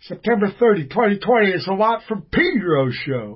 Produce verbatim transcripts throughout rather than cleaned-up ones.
September thirtieth, twenty twenty. It's a Watt from Pedro show.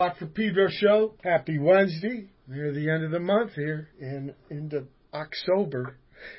Rock for Pedro show. Happy Wednesday. Near the end of the month here and into October.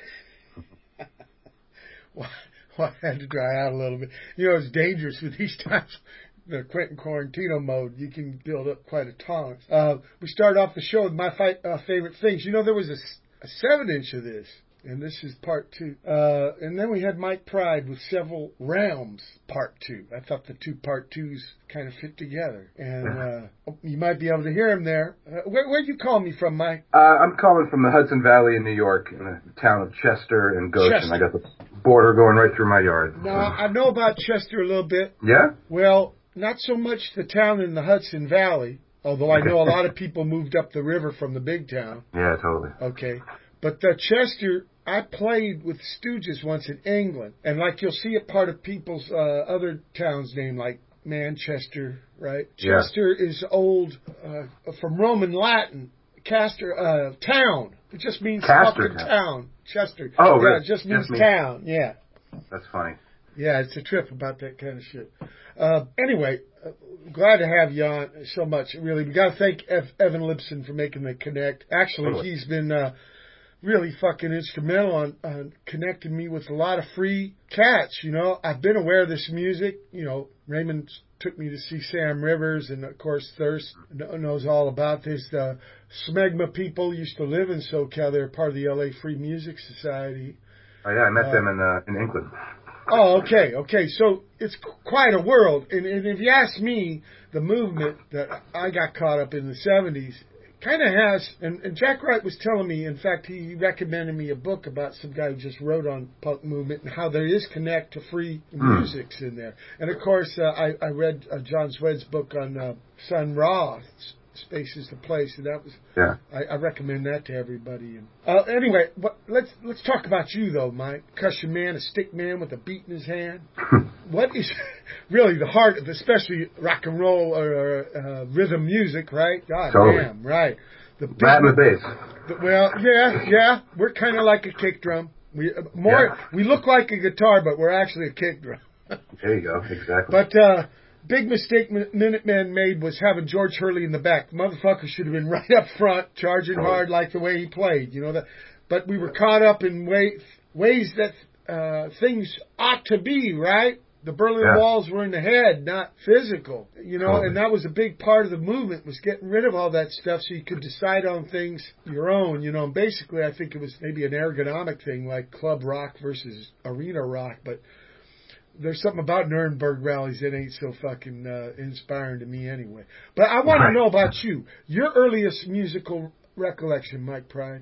well, well, I had to dry out a little bit. You know, it's dangerous with these times. The Quentin Quarantino mode, you can build up quite a tolerance. Uh, we start off the show with my fi- uh, favorite things. You know, there was a, a seven inch of this. And this is part two. Uh, and then we had Mike Pride with Several Realms, part two. I thought the two part twos kind of fit together. And uh, you might be able to hear him there. Uh, where, where'd you call me from, Mike? Uh, I'm calling from the Hudson Valley in New York, in the town of Chester and Goshen. Chester. I got the border going right through my yard. Now, I know about Chester a little bit. Yeah? Well, not so much the town in the Hudson Valley, although I know a lot of people moved up the river from the big town. Yeah, totally. Okay. But the Chester... I played with Stooges once in England, and like you'll see a part of people's uh, other towns named like Manchester, right? Yeah. Chester is old, uh, from Roman Latin, Castor, uh, town. It just means Castor fucking town. town. Chester. Oh, yeah, really? it just means just town, yeah. That's funny. Yeah, it's a trip about that kind of shit. Uh, anyway, uh, glad to have you on so much, really. We got to thank Ev- Evan Lipson for making the connect. Actually, totally. he's been... Uh, really fucking instrumental on, on connecting me with a lot of free cats, you know. I've been aware of this music. You know, Raymond took me to see Sam Rivers, and, of course, Thirst knows all about this. The Smegma people used to live in SoCal. They're part of the L A Free Music Society. Oh, yeah, I met uh, them in uh, in England. Oh, okay, okay. So it's quite a world. And, and if you ask me, the movement that I got caught up in the seventies kind of has, and, and Jack Wright was telling me, in fact, he recommended me a book about some guy who just wrote on punk movement and how there is connect to free mm. musics in there. And, of course, uh, I, I read uh, John Swed's book on uh, Sun Ra, Space is the Place, and that was, yeah. I, I recommend that to everybody. And, uh, anyway, what, let's let's talk about you, though, Mike. Percussion man, a stick man with a beat in his hand. What is really the heart of, especially rock and roll or uh, rhythm music, right? God totally. damn, right. The big, Rat and the bass. The, well, yeah, yeah. We're kind of like a kick drum. We uh, more. Yeah. We look like a guitar, but we're actually a kick drum. There you go. Exactly. But uh, big mistake Minutemen made was having George Hurley in the back. The motherfucker should have been right up front, charging totally. hard like the way he played. You know that. But we were caught up in way, ways that uh, things ought to be, right? The Berlin yeah. Walls were in the head, not physical, you know, totally. and that was a big part of the movement, was getting rid of all that stuff so you could decide on things your own, you know, and basically I think it was maybe an ergonomic thing like club rock versus arena rock, but there's something about Nuremberg rallies that ain't so fucking uh, inspiring to me anyway. But I want right. to know about you, your earliest musical recollection, Mike Pride.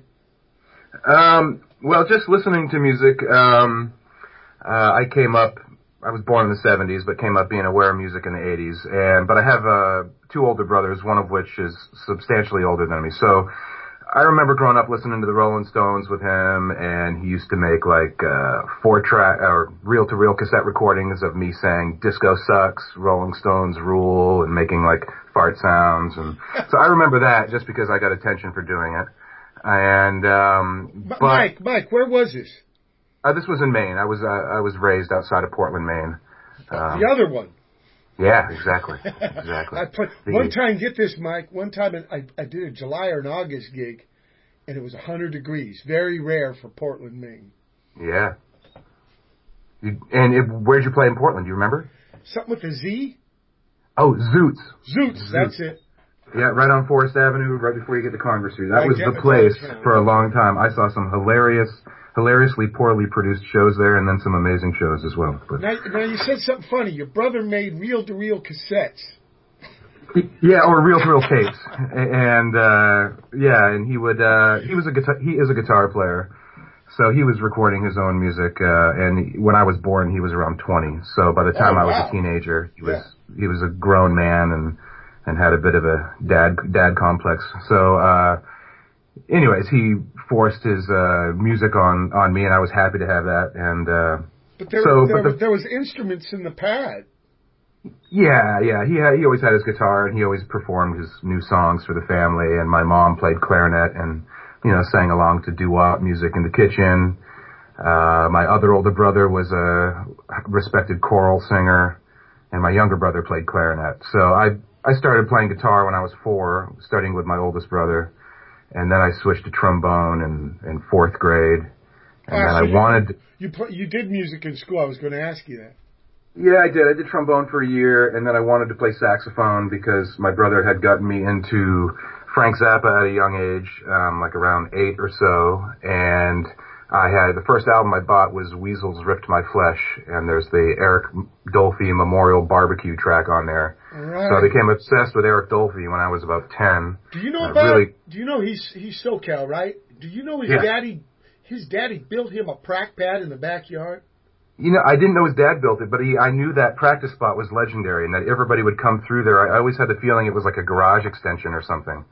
Um, well, just listening to music, um, uh, I came up, I was born in the seventies, but came up being aware of music in the eighties. And, but I have, uh, two older brothers, one of which is substantially older than me. So I remember growing up listening to the Rolling Stones with him, and he used to make like, uh, four track, or reel to reel cassette recordings of me saying disco sucks, Rolling Stones rule, and making like fart sounds. And so I remember that just because I got attention for doing it. And, um, but, but, Mike, Mike, where was this? Uh, this was in Maine. I was uh, I was raised outside of Portland, Maine. Um, the other one. Yeah, exactly, exactly. I put, the, one time, get this, Mike. One time I I did a July or an August gig, and it was a hundred degrees. Very rare for Portland, Maine. Yeah. You, and it, where'd you play in Portland? Do you remember? Something with a Z. Oh, Zoots. Zoots. Zoots. That's it. Yeah, right on Forest Avenue, right before you get to Congress Street. That I was get, the place for a right. long time. I saw some hilarious, hilariously poorly produced shows there, and then some amazing shows as well. But now, now you said something funny. Your brother made reel-to-reel cassettes. Yeah, or reel-to-reel tapes, and uh yeah, and he would. uh He was a guitar. He is a guitar player, so he was recording his own music. Uh And when I was born, he was around twenty. So by the time oh, I was wow. a teenager, he was yeah. he was a grown man and. and had a bit of a dad dad complex. So, uh, anyways, he forced his uh, music on, on me, and I was happy to have that. And uh, but there, so, there, but the, there was instruments in the pad. Yeah, yeah. He had, he always had his guitar, and he always performed his new songs for the family. And my mom played clarinet and you know sang along to doo-wop music in the kitchen. Uh, my other older brother was a respected choral singer. and my younger brother played clarinet. So I I started playing guitar when I was four, studying with my oldest brother, and then I switched to trombone in, in fourth grade, and Ah, then so I you, wanted. You play, you did music in school. I was going to ask you that. Yeah, I did. I did trombone for a year, and then I wanted to play saxophone because my brother had gotten me into Frank Zappa at a young age, um, like around eight or so, and I had, the first album I bought was Weasels Ripped My Flesh, and there's the Eric Dolphy Memorial Barbecue track on there. Right. So I became obsessed with Eric Dolphy when I was about ten. Do you know uh, about, really, do you know he's, he's SoCal, right? Do you know his Yeah. daddy, his daddy built him a prac pad in the backyard? You know, I didn't know his dad built it, but he, I knew that practice spot was legendary and that everybody would come through there. I, I always had the feeling it was like a garage extension or something.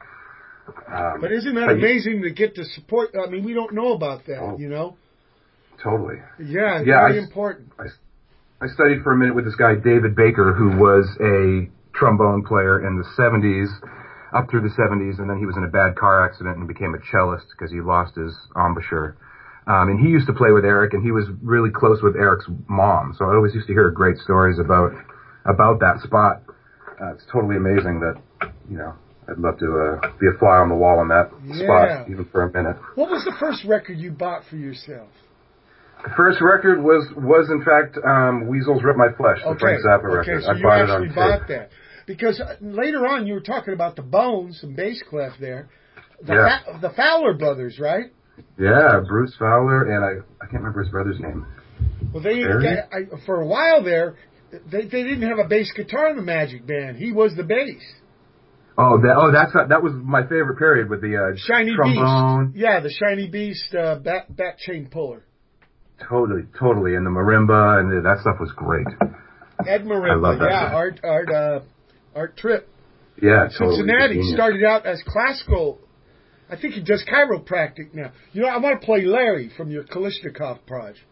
Um, But isn't that but amazing to get to support? I mean, we don't know about that, Oh. you know? Totally. Yeah, Yeah, very I- important. I, I studied for a minute with this guy, David Baker, who was a trombone player in the seventies, up through the seventies, and then he was in a bad car accident and became a cellist because he lost his embouchure. Um, and he used to play with Eric, and he was really close with Eric's mom. So I always used to hear great stories about about that spot. Uh, it's totally amazing that, you know, I'd love to uh, be a fly on the wall in that Yeah. spot, even for a minute. What was the first record you bought for yourself? The first record was, was in fact, um, Weasels Rip My Flesh, the Frank Zappa okay, record. so I you bought it actually on bought tape. that. Because uh, later on you were talking about the Bones, some bass clef there. The, Yeah. Fa- the Fowler brothers, right? Yeah, Bruce Fowler, and I, I can't remember his brother's name. Well, they, Barry? they I, for a while there, they they didn't have a bass guitar in the Magic Band. He was the bass. Oh, that, oh, that's not, that was my favorite period with the uh, Shiny trombone. Beast. Yeah, the Shiny Beast uh, back, back chain puller. Totally, totally, and the marimba, and the, that stuff was great. Ed I Marimba, love that yeah, guy. Art Art uh, Art Tripp. Yeah, totally. Cincinnati Genius. started out as classical. I think he does chiropractic now. You know, I want to play Larry from your Kalishnikov project.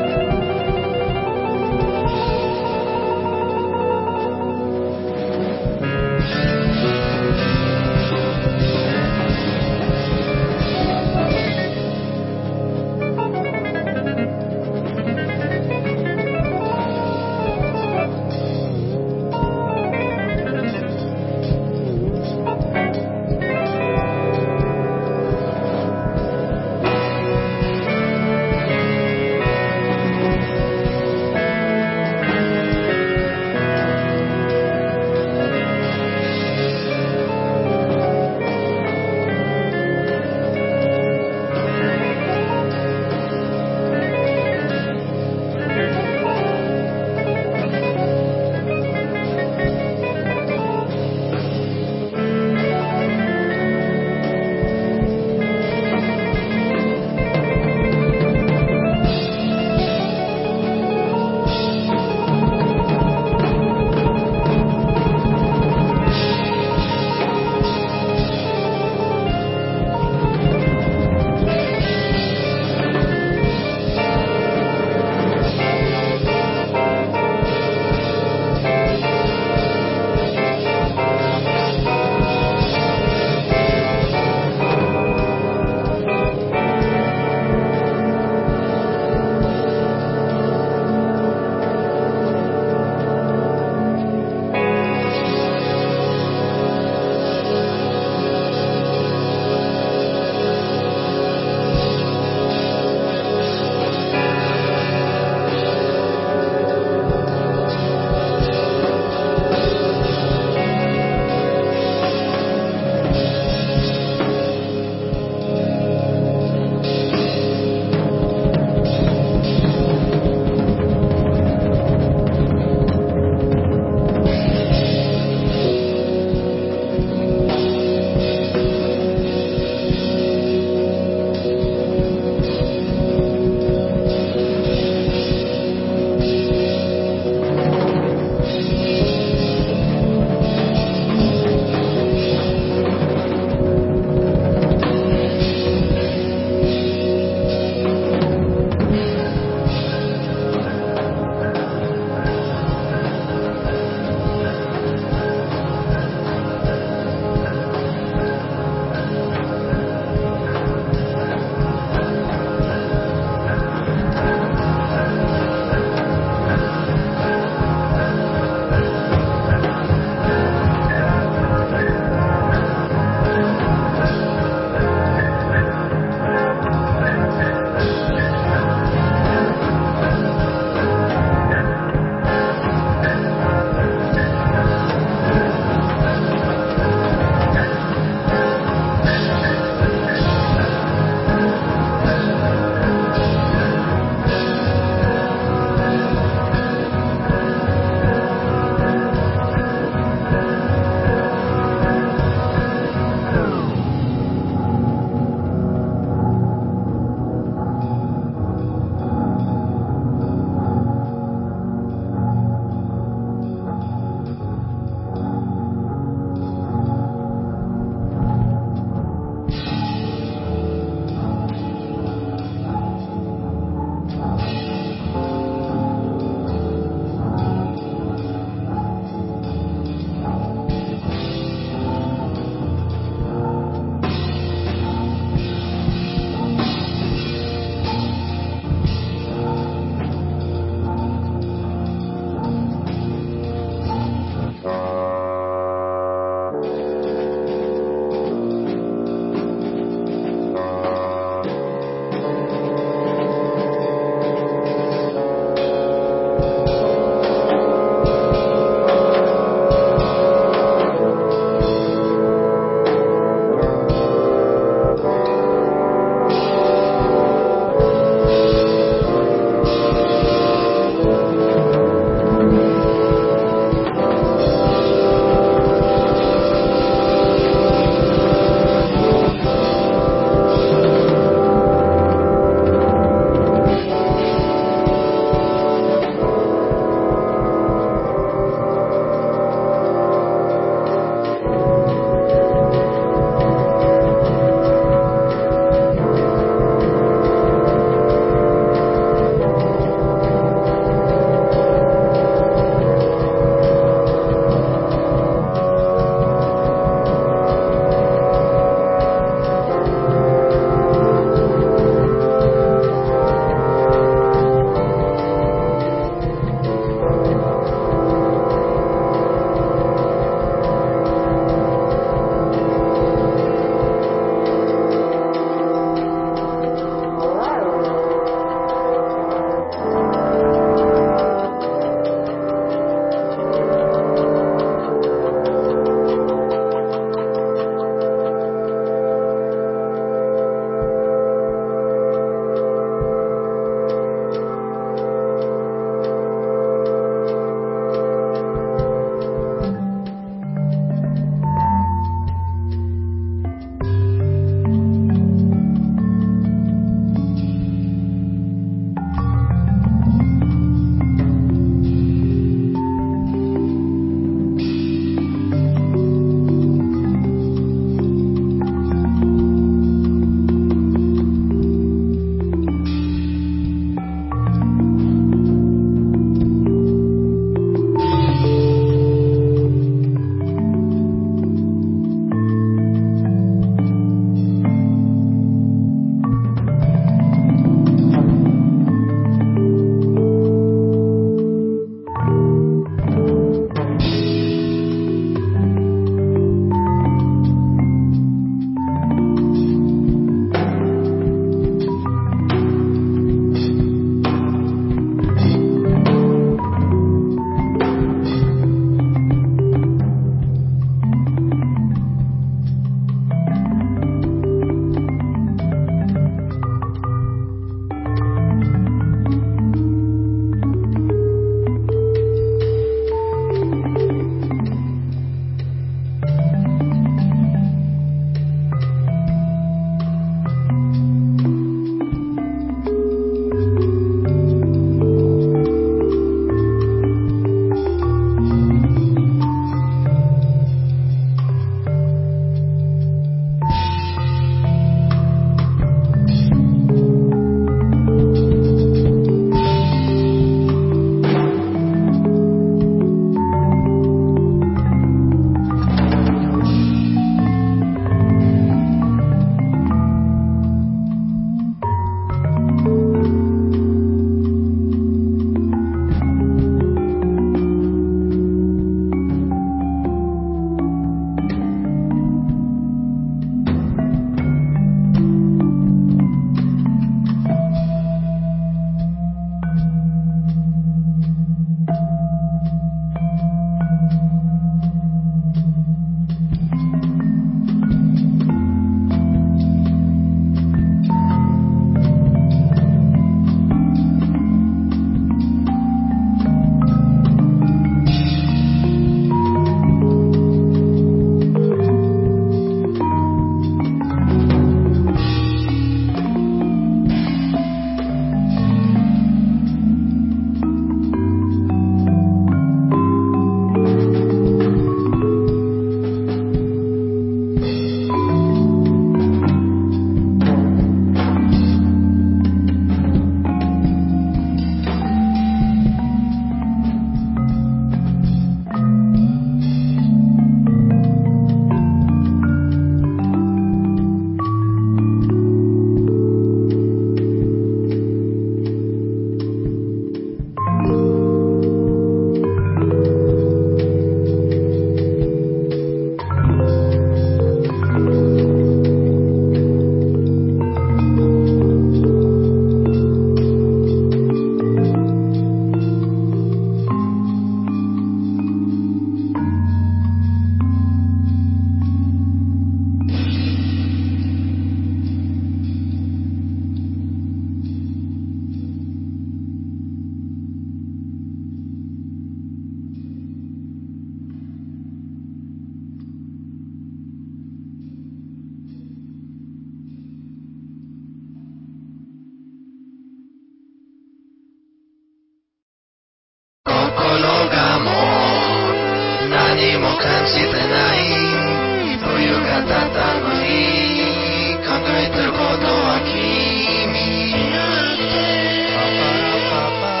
心がもう何も感じてない冬が経ったのに考えてることは君だってパパパ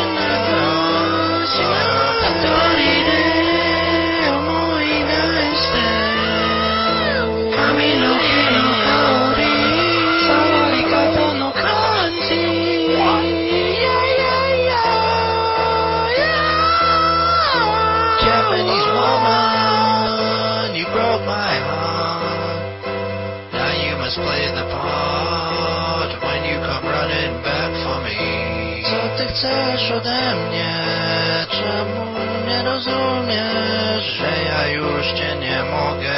一人で思い出して髪の毛の香り触り方の感じJapanese woman, you broke my heart. Now you must play the part when you come running back for me. Co ty chcesz ode mnie? Czemu nie rozumiesz, że ja już cię nie mogę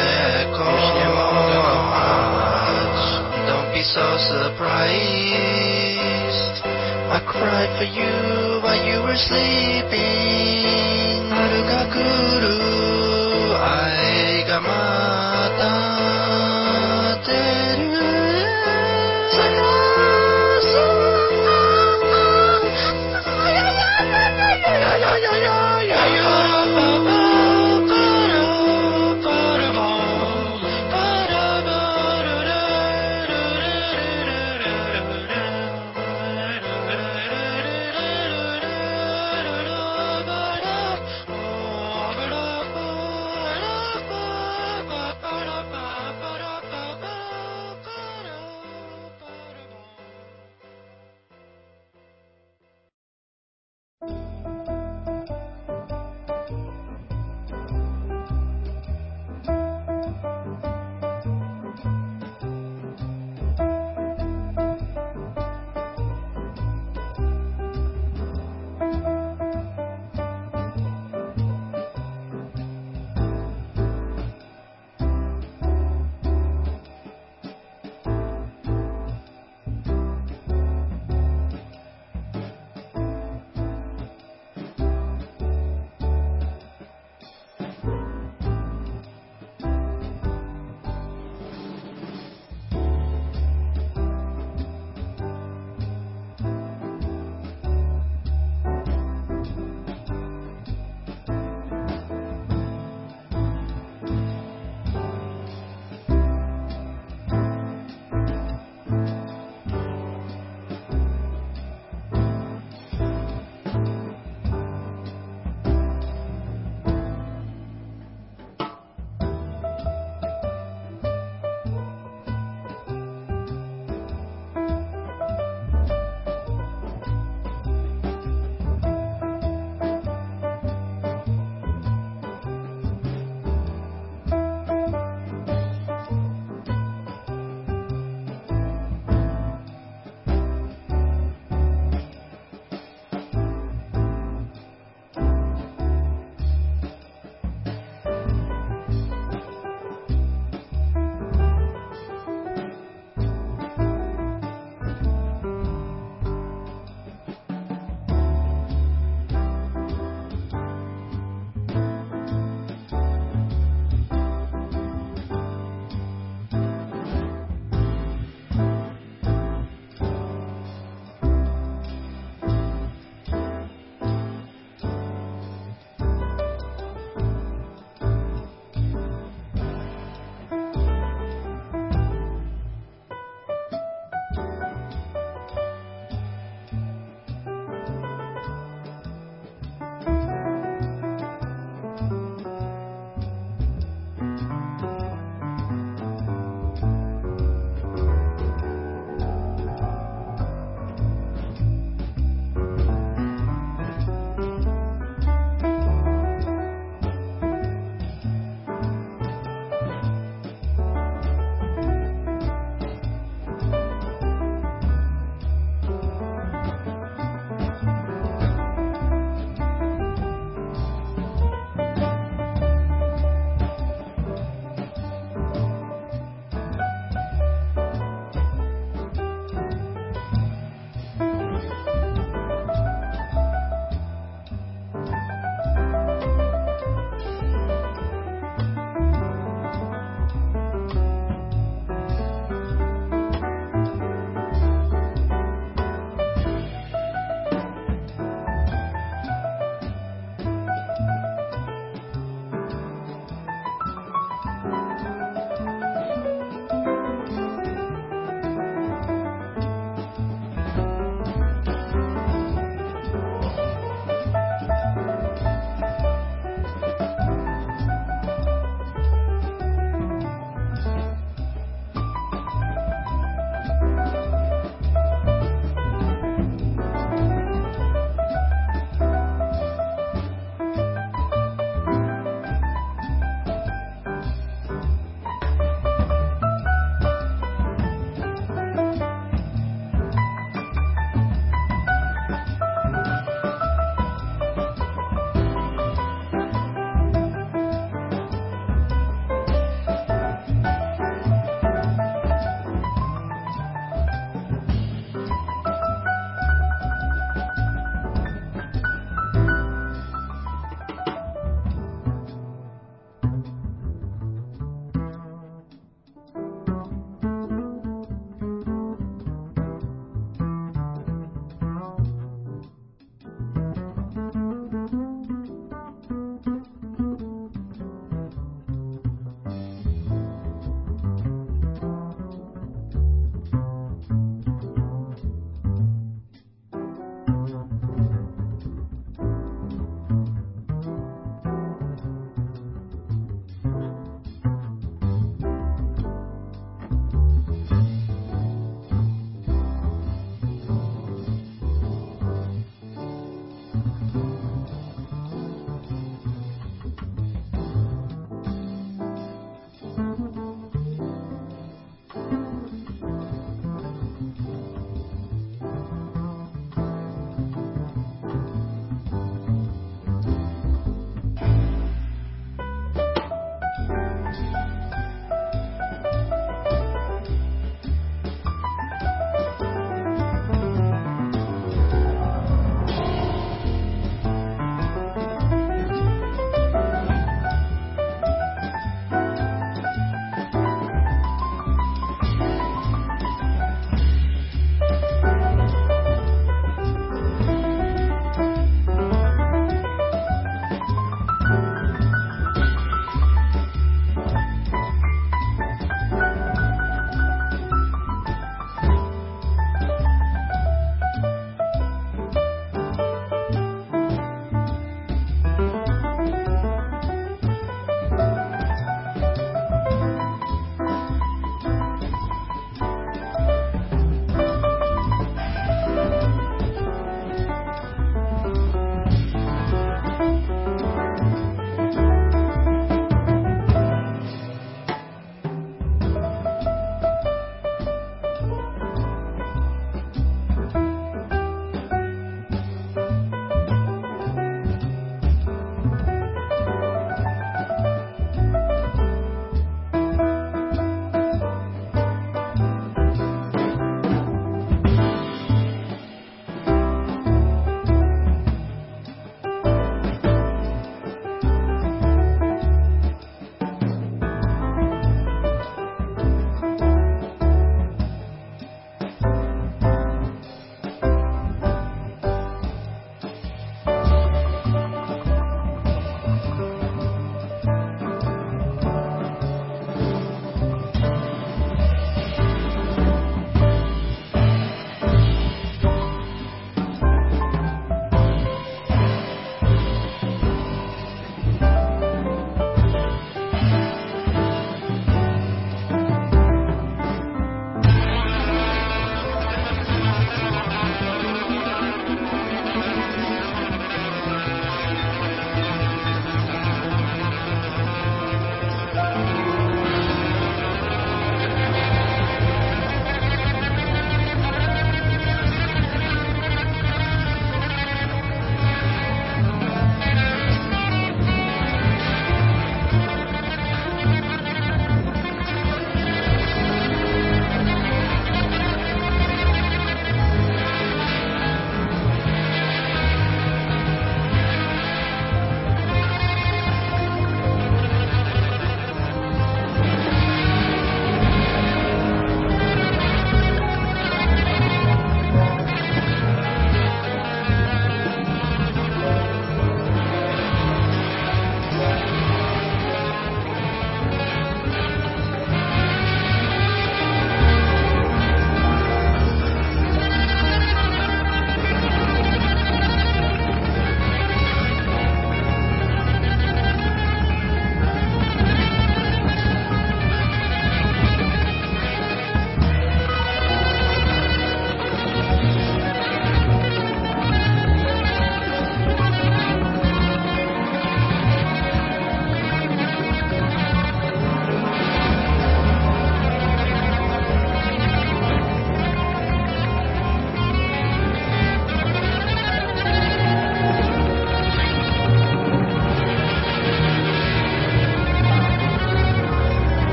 kochać? Don't be so surprised. I cried for you while you were sleeping. 春が来る愛がまた出る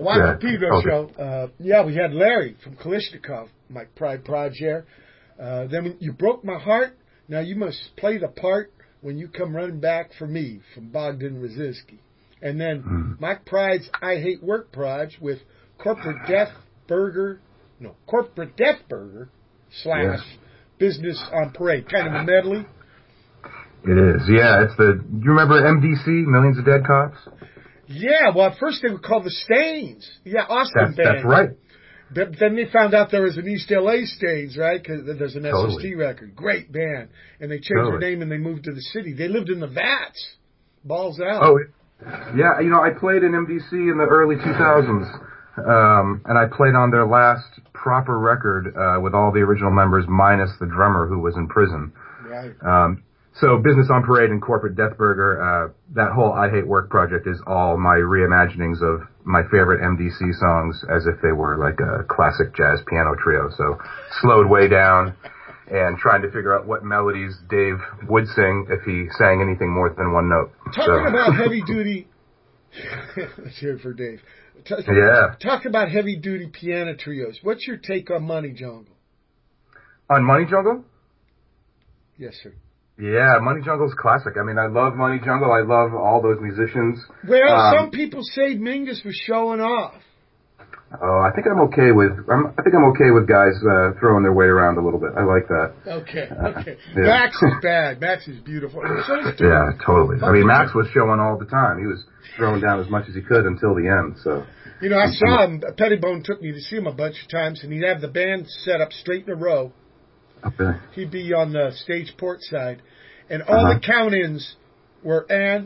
Wakapito yeah. show. Uh, yeah, we had Larry from Kalishnikov, Mike Pride Project. Uh, then when you broke my heart. Now you must play the part when you come running back for me from Bogdan Rosiski. And then mm. Mike Pride's I Hate Work Proj with Corporate Death Burger, no, Corporate Death Burger slash yeah. Business on Parade. Kind of a medley. It is, yeah. It's the. Do you remember M D C, Millions of Dead Cops? Yeah. Well, at first they were called the Stains. Yeah, Austin that's, band. That's right. But then they found out there was an East L A Stains, right? Because there's an totally. S S T record, great band, and they changed totally. their name and they moved to the city. They lived in the Vats, balls out. Oh, yeah. You know, I played in M D C in the early two thousands, um, and I played on their last proper record uh, with all the original members minus the drummer who was in prison. Right. Um, So Business on Parade and Corporate Death Burger, uh, that whole I Hate Work project is all my reimaginings of my favorite M D C songs as if they were like a classic jazz piano trio. So slowed way down and trying to figure out what melodies Dave would sing if he sang anything more than one note. Talking so. about heavy duty, let's hear it for Dave. Talk, yeah. Talk about heavy duty piano trios. What's your take on Money Jungle? On Money Jungle? Yes, sir. Yeah, Money Jungle's classic. I mean, I love Money Jungle. I love all those musicians. Well, um, some people say Mingus was showing off. Oh, I think I'm okay with. I'm, I think I'm okay with guys uh, throwing their weight around a little bit. I like that. Okay, okay. Uh, yeah. Max is bad. Max is beautiful. And so is yeah, totally. I mean, Max Joe. was showing all the time. He was throwing down as much as he could until the end. So. You know, I saw him. Pettibone took me to see him a bunch of times, and he'd have the band set up straight in a row. Okay. He'd be on the stage port side, and all uh-huh. the count-ins were and.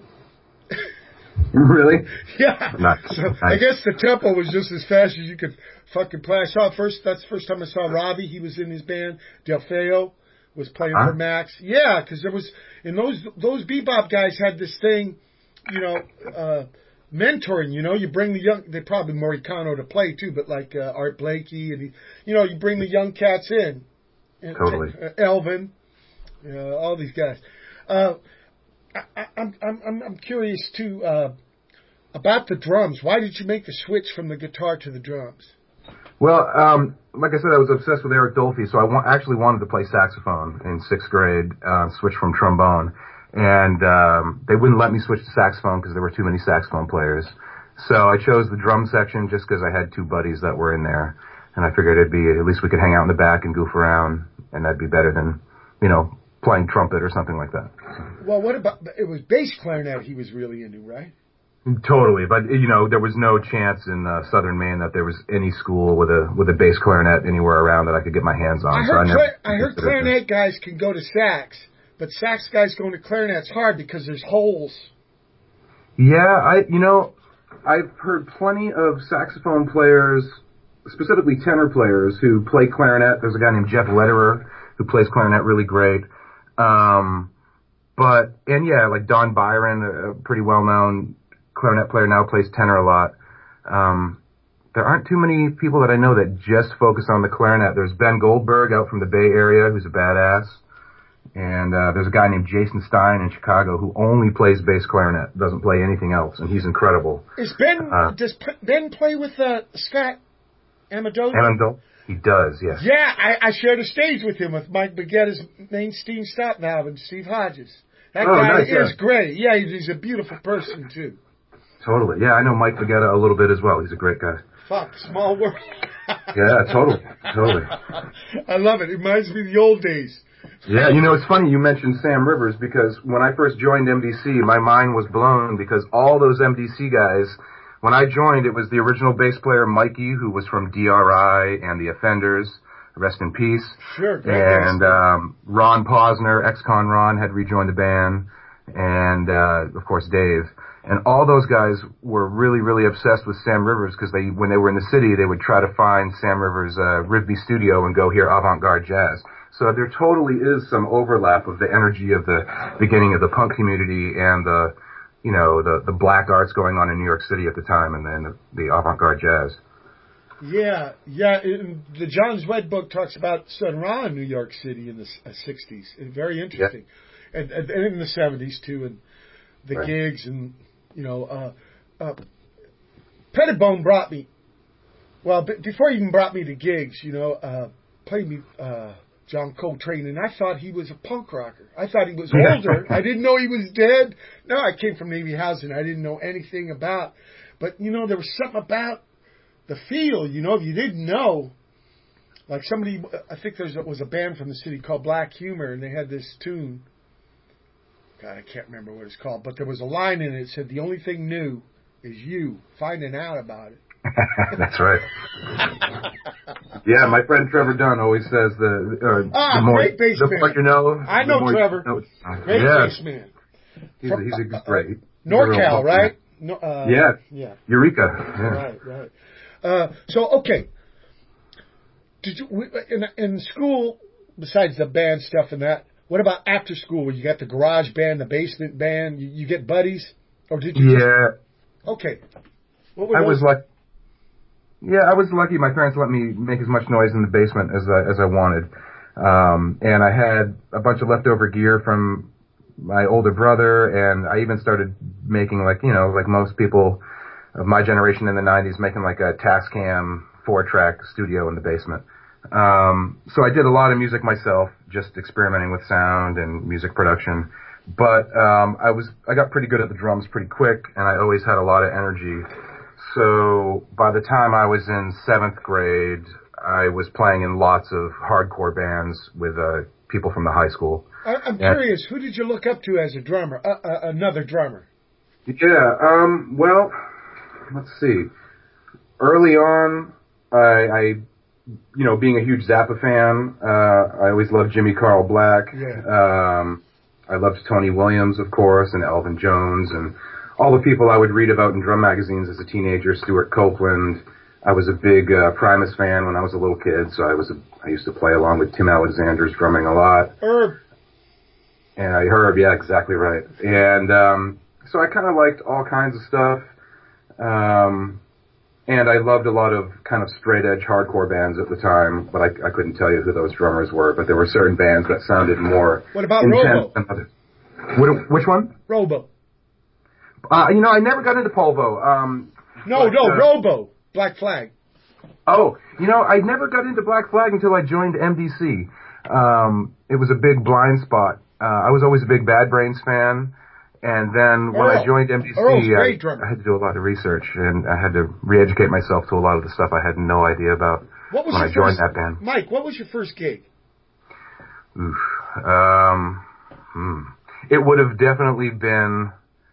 Really? Yeah. Nice. So nice. I guess the tempo was just as fast as you could fucking play. I saw first. That's the first time I saw Robbie. He was in his band. Del Feo was playing huh? for Max. Yeah, because there was and those those bebop guys had this thing, you know, uh, mentoring. You know, you bring the young. They probably Moricano to play too, but like uh, Art Blakey and he, you know, you bring the young cats in. And, totally. Uh, Elvin, uh, all these guys. Uh, I, I'm I'm I'm curious too uh, about the drums. Why did you make the switch from the guitar to the drums? Well, um, like I said, I was obsessed with Eric Dolphy, so I wa- actually wanted to play saxophone in sixth grade. Uh, switched from trombone, and um, they wouldn't let me switch to saxophone because there were too many saxophone players. So I chose the drum section just because I had two buddies that were in there, and I figured it'd be at least we could hang out in the back and goof around, and that'd be better than, you know, playing trumpet or something like that. Well, what about, it was bass clarinet he was really into, right? Totally, but you know there was no chance in uh, Southern Maine that there was any school with a with a bass clarinet anywhere around that I could get my hands on. I heard, so I, never cla- I heard clarinet guys can go to sax, but sax guys going to clarinet's hard because there's holes. Yeah, I you know I've heard plenty of saxophone players, specifically tenor players, who play clarinet. There's a guy named Jeff Lederer who plays clarinet really great. Um, but and yeah, like Don Byron, a pretty well known clarinet player, now plays tenor a lot. Um, there aren't too many people that I know that just focus on the clarinet. There's Ben Goldberg out from the Bay Area, who's a badass. And uh, there's a guy named Jason Stein in Chicago who only plays bass clarinet, doesn't play anything else, and he's incredible. Is Ben, uh, does Ben play with uh, Scott Amendola? Amendola? He does, yes. Yeah, I, I shared a stage with him with Mike Baguetta's main Steam Stop Valve and Steve Hodges. That oh, guy nice, is yeah. great. Yeah, he's, he's a beautiful person, too. Totally. Yeah, I know Mike Baguetta a little bit as well. He's a great guy. Fuck, small world. Yeah, totally. Totally. I love it. It reminds me of the old days. Yeah, you know, it's funny you mentioned Sam Rivers because when I first joined M D C, my mind was blown because all those M D C guys, when I joined, it was the original bass player Mikey, who was from D R I and The Offenders, rest in peace. Sure. Great and um, Ron Posner, ex-con Ron, had rejoined the band, and uh, of course Dave. And all those guys were really, really obsessed with Sam Rivers because they, when they were in the city, they would try to find Sam Rivers' uh, Rivby studio and go hear avant-garde jazz. So there totally is some overlap of the energy of the beginning of the punk community and the, you know, the, the black arts going on in New York City at the time, and then the, the avant-garde jazz. Yeah, yeah. In the John Zwed book talks about Sun Ra in New York City in the uh, sixties. Very interesting. Yeah. And, and, and in the seventies, too, and the right. gigs and, you know, uh, uh, Pettibone brought me Well, b- before he even brought me to gigs, you know, uh, played me uh, John Coltrane, and I thought he was a punk rocker. I thought he was older. I didn't know he was dead. No, I came from Navy housing. I didn't know anything about. But, you know, there was something about the feel, you know, if you didn't know. Like somebody, I think there was a band from the city called Black Humor, and they had this tune. God, I can't remember what it's called, but there was a line in it that said, the only thing new is you finding out about it. That's right. Yeah, my friend Trevor Dunn always says the, uh, ah, the more, great bass the man. more you know. I know Trevor. You know, uh, great yeah. bass man. He's, From, he's, a, he's uh, great. He's NorCal, right? No, uh, yeah. Yeah. Eureka. Yeah. Right, right. Uh, so, okay. Did you, in, in school, besides the band stuff and that, what about after school where you got the garage band, the basement band, you, you get buddies? Or did you Yeah. Just, okay. What were I those? was lucky. Yeah, I was lucky. My parents let me make as much noise in the basement as I, as I wanted. Um, and I had a bunch of leftover gear from my older brother, and I even started making, like, you know, like most people of my generation in the nineties, making like a Tascam four-track studio in the basement. Um, so I did a lot of music myself, just experimenting with sound and music production. But um, I was I got pretty good at the drums pretty quick, and I always had a lot of energy. So by the time I was in seventh grade, I was playing in lots of hardcore bands with uh, people from the high school. I, I'm and, curious, who did you look up to as a drummer? Uh, uh, another drummer? Yeah. Um. Well, let's see. Early on, I. I You know, being a huge Zappa fan, uh, I always loved Jimmy Carl Black. Yeah. Um, I loved Tony Williams, of course, and Elvin Jones, and all the people I would read about in drum magazines as a teenager. Stuart Copeland. I was a big uh, Primus fan when I was a little kid, so I was a, I used to play along with Tim Alexander's drumming a lot. Herb. And I Herb, yeah, exactly right. And um, so I kind of liked all kinds of stuff. Um, And I loved a lot of kind of straight-edge hardcore bands at the time, but I, I couldn't tell you who those drummers were. But there were certain bands that sounded more What about intense Robo? than others. What, which one? Robo. Uh, you know, I never got into Polvo. Um, No, but, no, uh, Robo. Black Flag. Oh, you know, I never got into Black Flag until I joined M D C. Um, it was a big blind spot. Uh, I was always a big Bad Brains fan. And then when Earl. I joined M D C, I, I had to do a lot of research, and I had to re-educate myself to a lot of the stuff I had no idea about what was when your I joined first, that band. Mike, what was your first gig? Oof. Um, hmm. It would have definitely been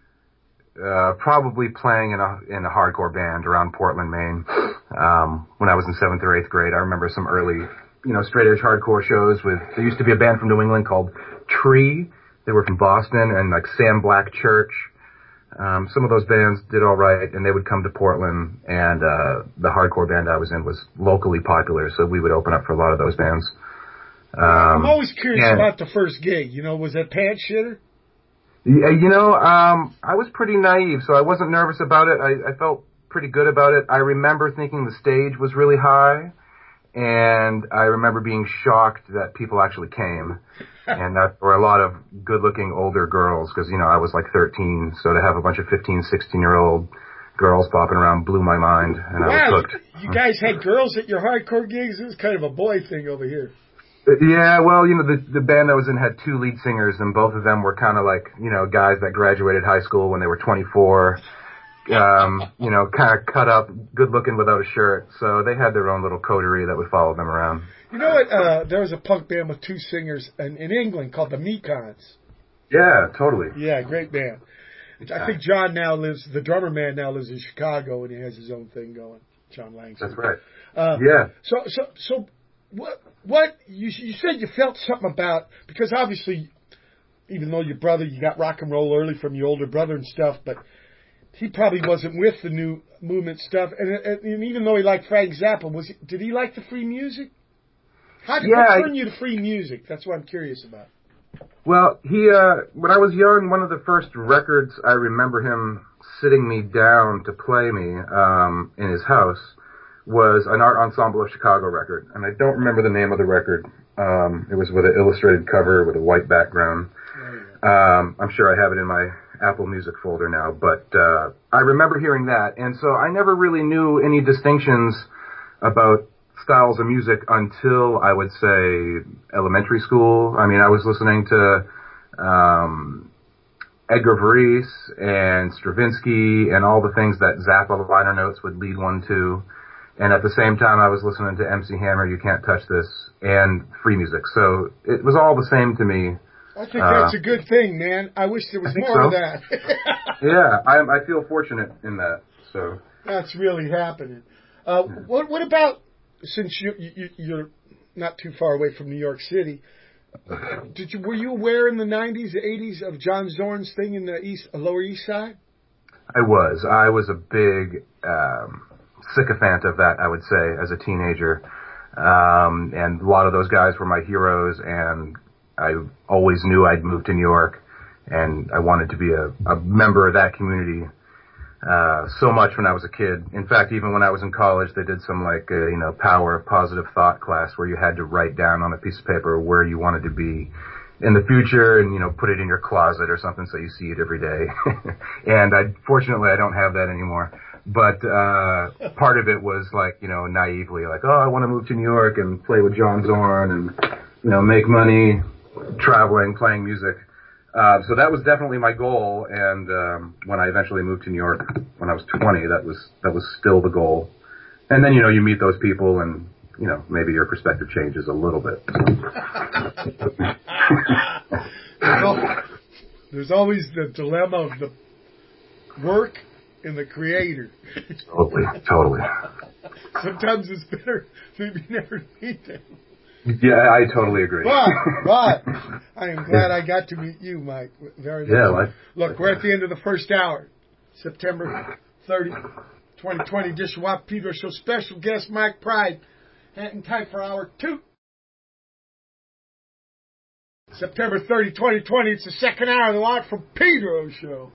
uh, probably playing in a in a hardcore band around Portland, Maine. Um, when I was in seventh or eighth grade, I remember some early, you know, straight edge hardcore shows with. There used to be a band from New England called Tree. They were from Boston, and like Sam Black Church. Um, some of those bands did all right, and they would come to Portland, and uh, the hardcore band I was in was locally popular, so we would open up for a lot of those bands. Um, I'm always curious and, about the first gig. You know, was it pants shitter? Yeah, you know, um, I was pretty naive, so I wasn't nervous about it. I, I felt pretty good about it. I remember thinking the stage was really high, and I remember being shocked that people actually came. And that there were a lot of good-looking older girls, because, you know, I was like thirteen, so to have a bunch of fifteen, sixteen-year-old girls bopping around blew my mind, and wow, I was hooked. You guys had girls at your hardcore gigs? It was kind of a boy thing over here. Yeah, well, you know, the the band I was in had two lead singers, and both of them were kind of like, you know, guys that graduated high school when they were twenty-four, um, you know, kind of cut up, good-looking without a shirt, so they had their own little coterie that would follow them around. You know what? Uh, there was a punk band with two singers in, in England called the Mekons. Yeah, totally. Yeah, great band. I think John now lives, the drummer man now lives in Chicago, and he has his own thing going. John Langston. That's right. Uh, yeah. So, so, so, what? What you you said you felt something about, because obviously, even though your brother, you got rock and roll early from your older brother and stuff, but he probably wasn't with the new movement stuff. And, and, and even though he liked Frank Zappa, was he, did he like the free music? How did yeah, what turned you to free music? That's what I'm curious about. Well, he, uh, when I was young, one of the first records I remember him sitting me down to play me, um, in his house was an Art Ensemble of Chicago record. And I don't remember the name of the record. Um, it was with an illustrated cover with a white background. Oh, yeah. Um, I'm sure I have it in my Apple Music folder now, but, uh, I remember hearing that. And so I never really knew any distinctions about styles of music until I would say elementary school. I mean, I was listening to um, Edgar Varese and Stravinsky and all the things that Zappa liner notes would lead one to. And at the same time, I was listening to M C Hammer, You Can't Touch This, and free music. So it was all the same to me. I think uh, that's a good thing, man. I wish there was more so. of that. Yeah, I, I feel fortunate in that. So that's really happening. Uh, what, what about, since you, you, you're not too far away from New York City, did you were you aware in the nineties, eighties of John Zorn's thing in the east, Lower East Side? I was. I was a big um, sycophant of that, I would say, as a teenager. Um, and a lot of those guys were my heroes, and I always knew I'd move to New York, and I wanted to be a, a member of that community uh, so much when I was a kid. In fact, even when I was in college, they did some like, uh, you know, power of positive thought class where you had to write down on a piece of paper where you wanted to be in the future and, you know, put it in your closet or something so you see it every day. And I, fortunately, I don't have that anymore. But, uh, part of it was like, you know, naively like, oh, I want to move to New York and play with John Zorn and, you know, make money traveling, playing music. Uh, so that was definitely my goal, and um, when I eventually moved to New York when I was twenty, that was that was still the goal. And then, you know, you meet those people, and, you know, maybe your perspective changes a little bit. There's always the dilemma of the work and the creator. Totally, totally. Sometimes it's better maybe never meet them. Yeah, I totally agree. But, but, I am glad I got to meet you, Mike. Very much. Yeah, like, Look, we're at the end of the first hour. September thirtieth, twenty twenty, Dish Wap Pedro Show. Special guest, Mike Pride. Hang tight for hour two. September thirtieth, twenty twenty, it's the second hour of the Watt from Pedro Show.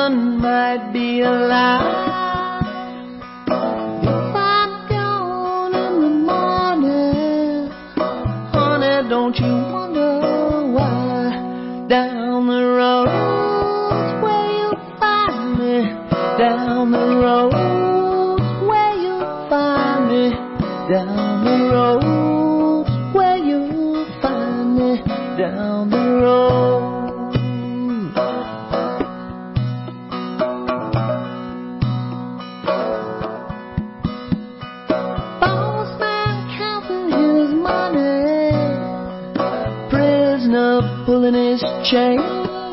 one might be alive. If I'm gone in the morning, honey, don't you wonder why? Down the road's where you'll find me. Down the road's where you'll find me. Down the road's where you'll find me. Down the road. Boss man counting his money, prisoner pulling his chain,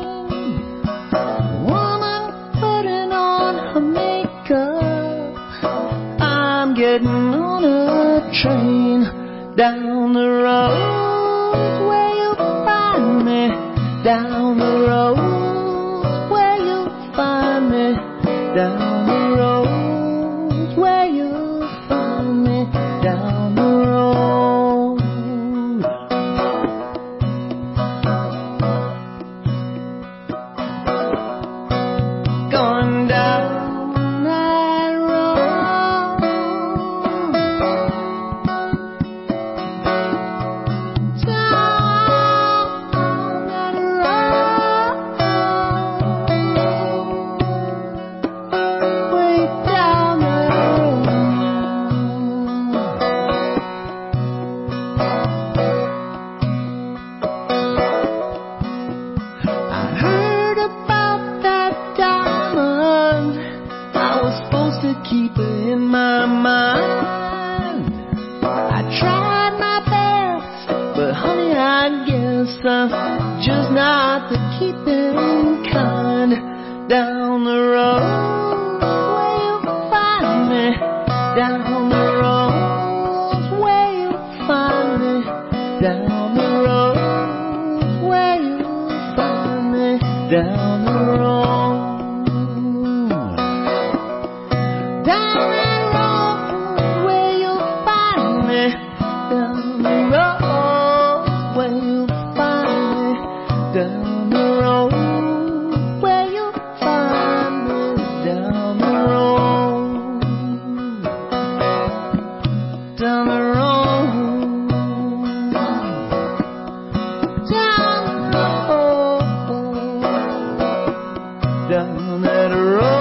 woman putting on her makeup. I'm getting on a train. Down the road where you'll find me. Down the road where you'll find me. Down the road where you'll find me. Down the road. Going down that road. Down that road. Way down that road. I heard about that diamond. I was supposed to keep it in my mind. I tried my best, but honey, I guess I'm just not the keeping kind. Down the road where you'll find me. Down the road where you'll find me. Down the road where you'll find me. Down the road. Down that road where you'll find me. Down the road where you'll find me. Down the road where you'll find me. Down the road. Down the road. Down the road. Down that road.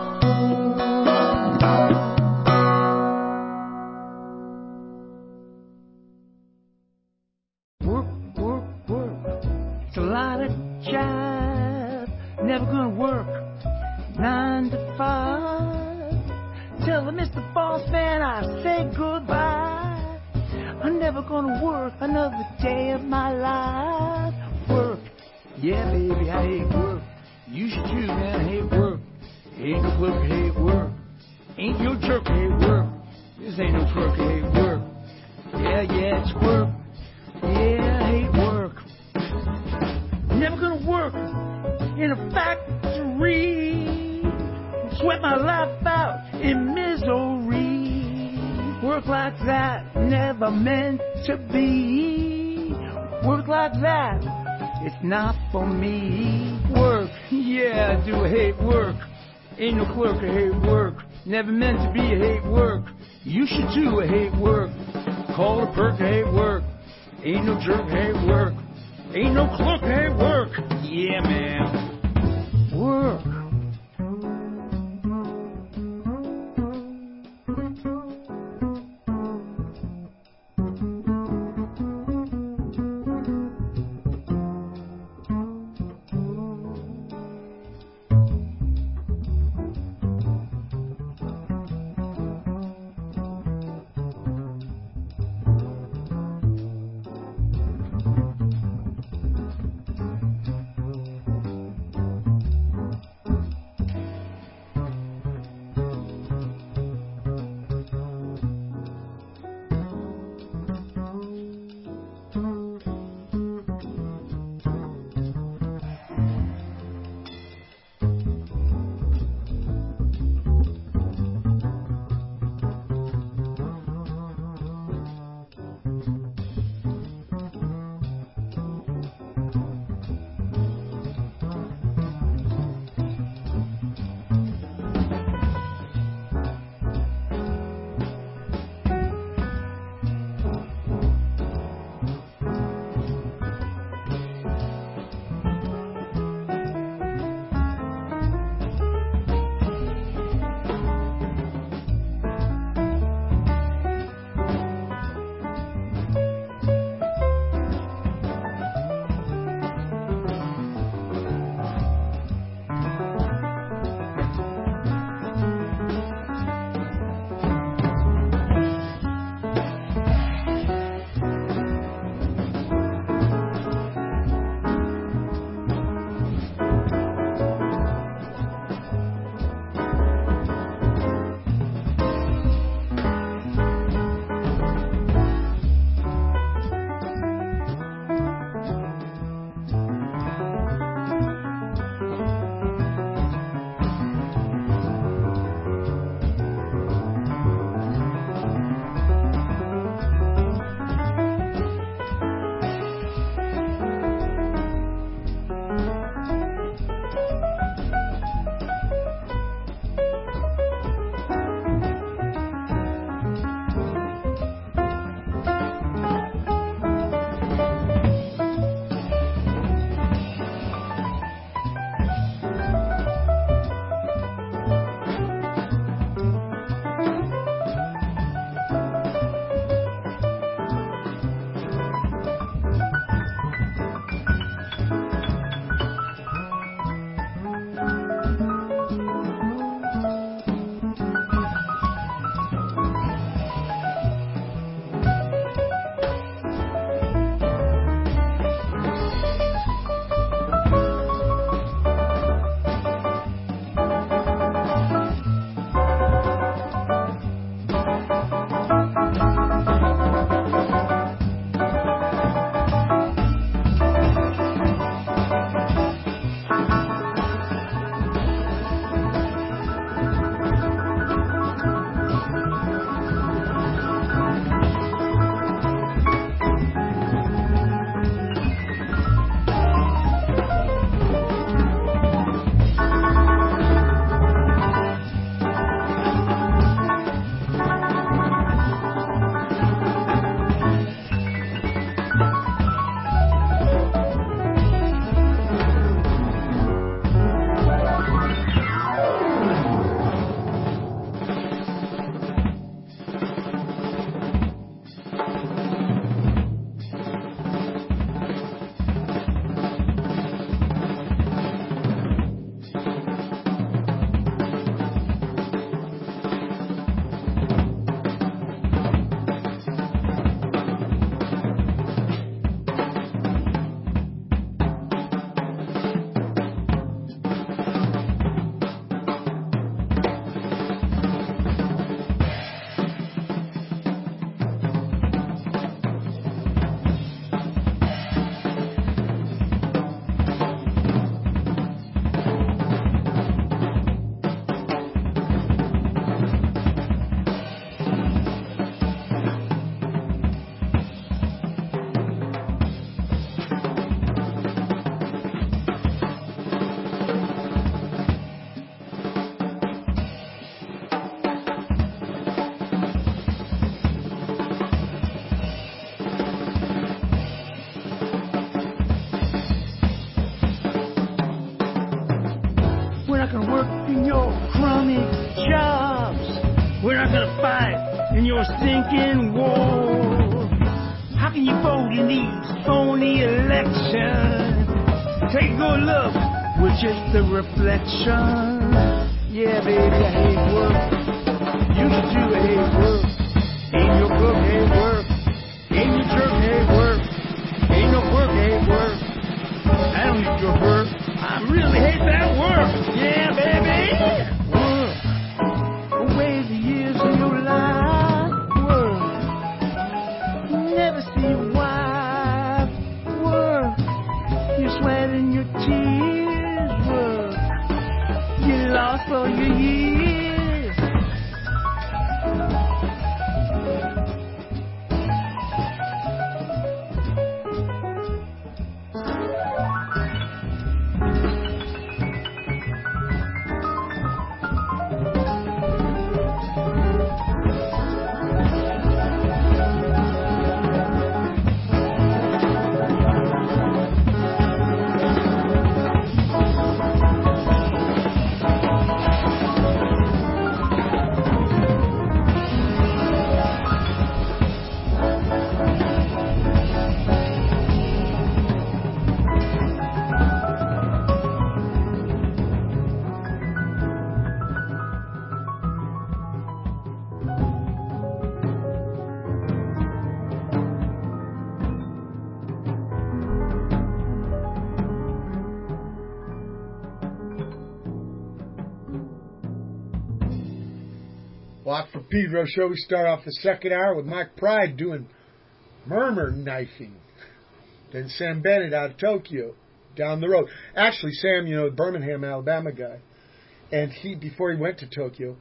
Work, work, work. It's a lot of jive. Never gonna work. Nine to five. Tell the Mister Boss Man I say goodbye. I'm never gonna work another day of my life. Work. Yeah, baby, I hate work. You should too, man. I hate work. Ain't no clerk, I hate work. Ain't no jerk, I hate work. This ain't no clerk, I hate work. Yeah, yeah, it's work. Yeah, I hate work. Never gonna work in a factory. Sweat my life out in misery. Work like that, never meant to be. Work like that, it's not for me. Work, yeah, I do hate work. Ain't no clerk, I hate work. Never meant to be, I hate work. You should too, I hate work. Call a perk, I hate work. Ain't no jerk, I hate work. Ain't no clerk, I hate work. Yeah, man. Work. fucking war. How can you vote in these phony elections? Take a good look, we're just a reflection. Yeah, baby, I hate work. You should do a hate work. Ain't no book, hate work. Ain't no jerk, hate work. Ain't no work, hate work. I don't need your work. I really hate that work. Yeah, baby. Work. Away the years of your life. Work. Never see why. Work. You sweat and your tears. Work. You lost all your years. Watt from Pedro Show. We start off the second hour with Mike Pride doing murmur knifing. Then Sam Bennett out of Tokyo, down the road. Actually, Sam, you know, the Birmingham, Alabama guy. And he, before he went to Tokyo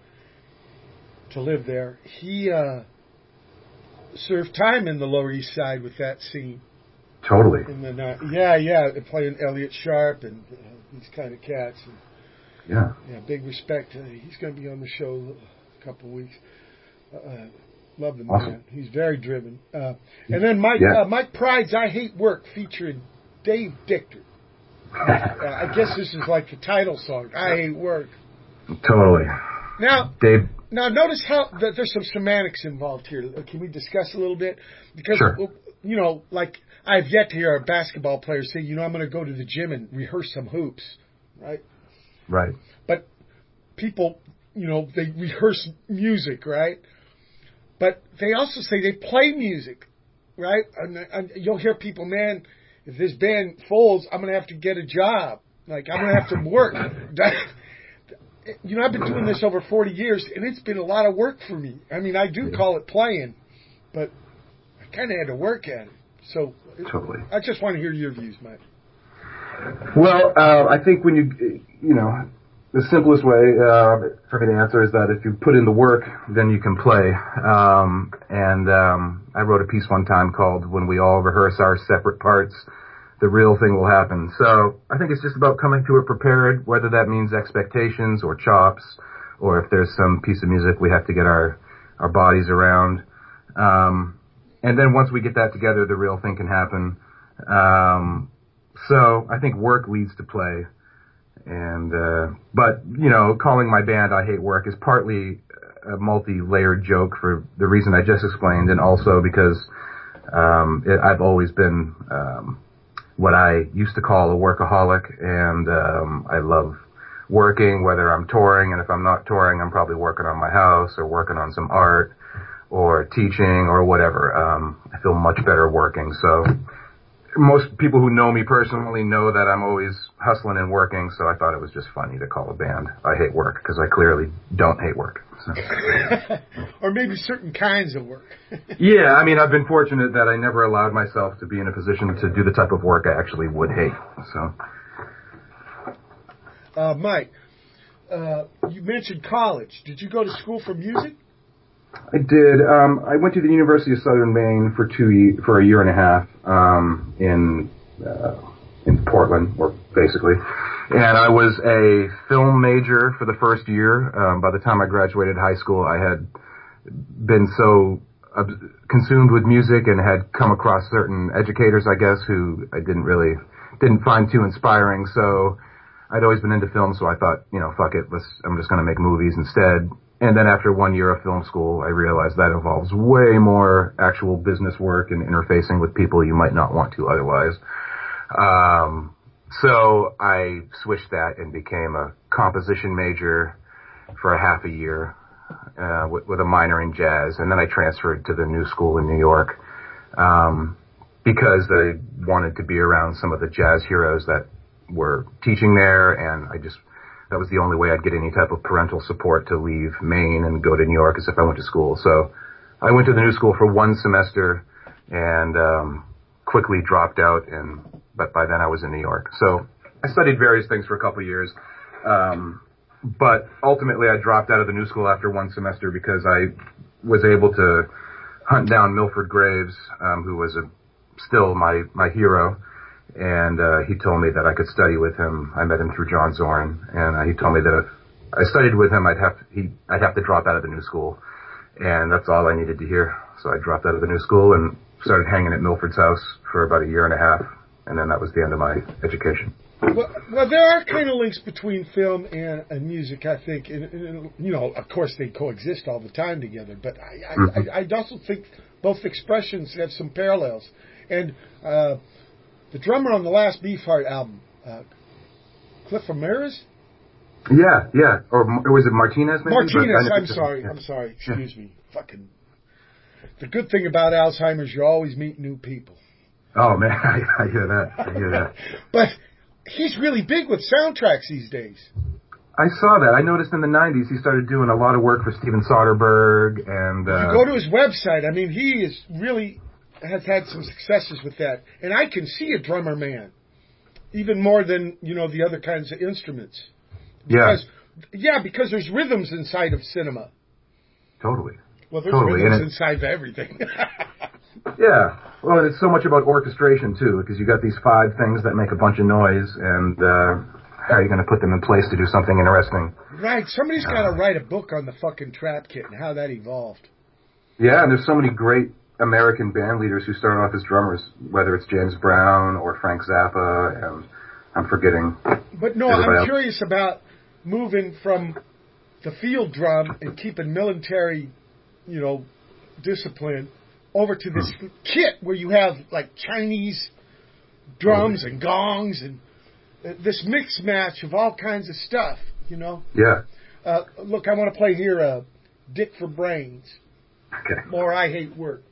to live there, he uh, served time in the Lower East Side with that scene. Totally. In the night. Yeah, yeah, playing Elliot Sharp and uh, these kind of cats. And, yeah. Yeah, big respect. Uh, he's going to be on the show couple of weeks. Uh, love the man. Awesome. He's very driven. Uh, and then Mike yeah. uh, Mike Pride's I Hate Work featuring Dave Dichter. uh, I guess this is like the title song. I Hate Work. Totally. Now, Dave. Now, notice how that there's some semantics involved here. Can we discuss a little bit? Because, sure. you know, like I've yet to hear a basketball player say, you know, I'm going to go to the gym and rehearse some hoops, right? Right. But people, you know, they rehearse music, right? But they also say they play music, right? And, and you'll hear people, man, if this band folds, I'm going to have to get a job. Like, I'm going to have to work. You know, I've been doing this over forty years, and it's been a lot of work for me. I mean, I do yeah. call it playing, but I kind of had to work at it. So totally. I just want to hear your views, Mike. Well, uh, I think when you, you know, the simplest way uh, for me to answer is that if you put in the work, then you can play. Um, and um, I wrote a piece one time called "When We All Rehearse Our Separate Parts, the Real Thing Will Happen." So I think it's just about coming to it prepared, whether that means expectations or chops, or if there's some piece of music we have to get our, our bodies around. Um, and then once we get that together, the real thing can happen. Um, so I think work leads to play. And, uh, but, you know, calling my band I Hate Work is partly a multi-layered joke for the reason I just explained, and also because, um, it, I've always been, um, what I used to call a workaholic, and, um, I love working, whether I'm touring, and if I'm not touring, I'm probably working on my house or working on some art or teaching or whatever. Um, I feel much better working. So most people who know me personally know that I'm always hustling and working, so I thought it was just funny to call a band I Hate Work, because I clearly don't hate work. So. Or maybe certain kinds of work. Yeah, I mean, I've been fortunate that I never allowed myself to be in a position to do the type of work I actually would hate. So, uh, Mike, uh, you mentioned college. Did you go to school for music? I did. Um, I went to the University of Southern Maine for two ye- for a year and a half um, in uh, in Portland, or basically, and I was a film major for the first year. Um, by the time I graduated high school, I had been so uh, consumed with music and had come across certain educators, I guess, who I didn't really didn't find too inspiring. So I'd always been into film, so I thought, you know, fuck it, let's. I'm just going to make movies instead. And then after one year of film school, I realized that involves way more actual business work and interfacing with people you might not want to otherwise. Um, so I switched that and became a composition major for a half a year, uh, with, with a minor in jazz. And then I transferred to the New School in New York, um, because I wanted to be around some of the jazz heroes that were teaching there. And I just, that was the only way I'd get any type of parental support to leave Maine and go to New York, as if I went to school. So I went to the New School for one semester and, um, quickly dropped out, and but by then I was in New York. So I studied various things for a couple of years, um, but ultimately I dropped out of the New School after one semester because I was able to hunt down Milford Graves, um, who was a, still my, my hero, and uh, he told me that I could study with him. I met him through John Zorn, and uh, he told me that if I studied with him, I'd have to, he, I'd have to drop out of the New School, and that's all I needed to hear. So I dropped out of the New School and started hanging at Milford's house for about a year and a half, and then that was the end of my education. Well, well there are kind of links between film and, and music, I think. And, and, you know, of course, they coexist all the time together, but I, I, mm-hmm. I, I also think both expressions have some parallels. And uh, the drummer on the last Beefheart album, uh, Cliff Ramirez? Yeah, yeah. Or, or was it Martinez, maybe? Martinez, I'm sorry. Yeah. I'm sorry. Excuse yeah. me. Fucking... The good thing about Alzheimer's, you always meet new people. Oh, man, I, I hear that. I hear that. But he's really big with soundtracks these days. I saw that. I noticed in the nineties he started doing a lot of work for Steven Soderbergh. And uh, if you go to his website, I mean, he is really has had some successes with that. And I can see a drummer man, even more than, you know, the other kinds of instruments. Because, yeah. Yeah, because there's rhythms inside of cinema. Totally. Well, there's totally. rhythms inside of everything. Yeah. Well, it's so much about orchestration, too, because you got these five things that make a bunch of noise, and uh, how are you going to put them in place to do something interesting? Right. Somebody's uh, got to write a book on the fucking trap kit and how that evolved. Yeah, and there's so many great American band leaders who started off as drummers, whether it's James Brown or Frank Zappa, and I'm forgetting. But no, I'm else. curious about moving from the field drum and keeping military, you know, discipline over to this hmm. kit where you have like Chinese drums and gongs and uh, this mix match of all kinds of stuff, you know? Yeah. Uh, look, I want to play here uh, Dick for Brains. Okay. More I Hate Work.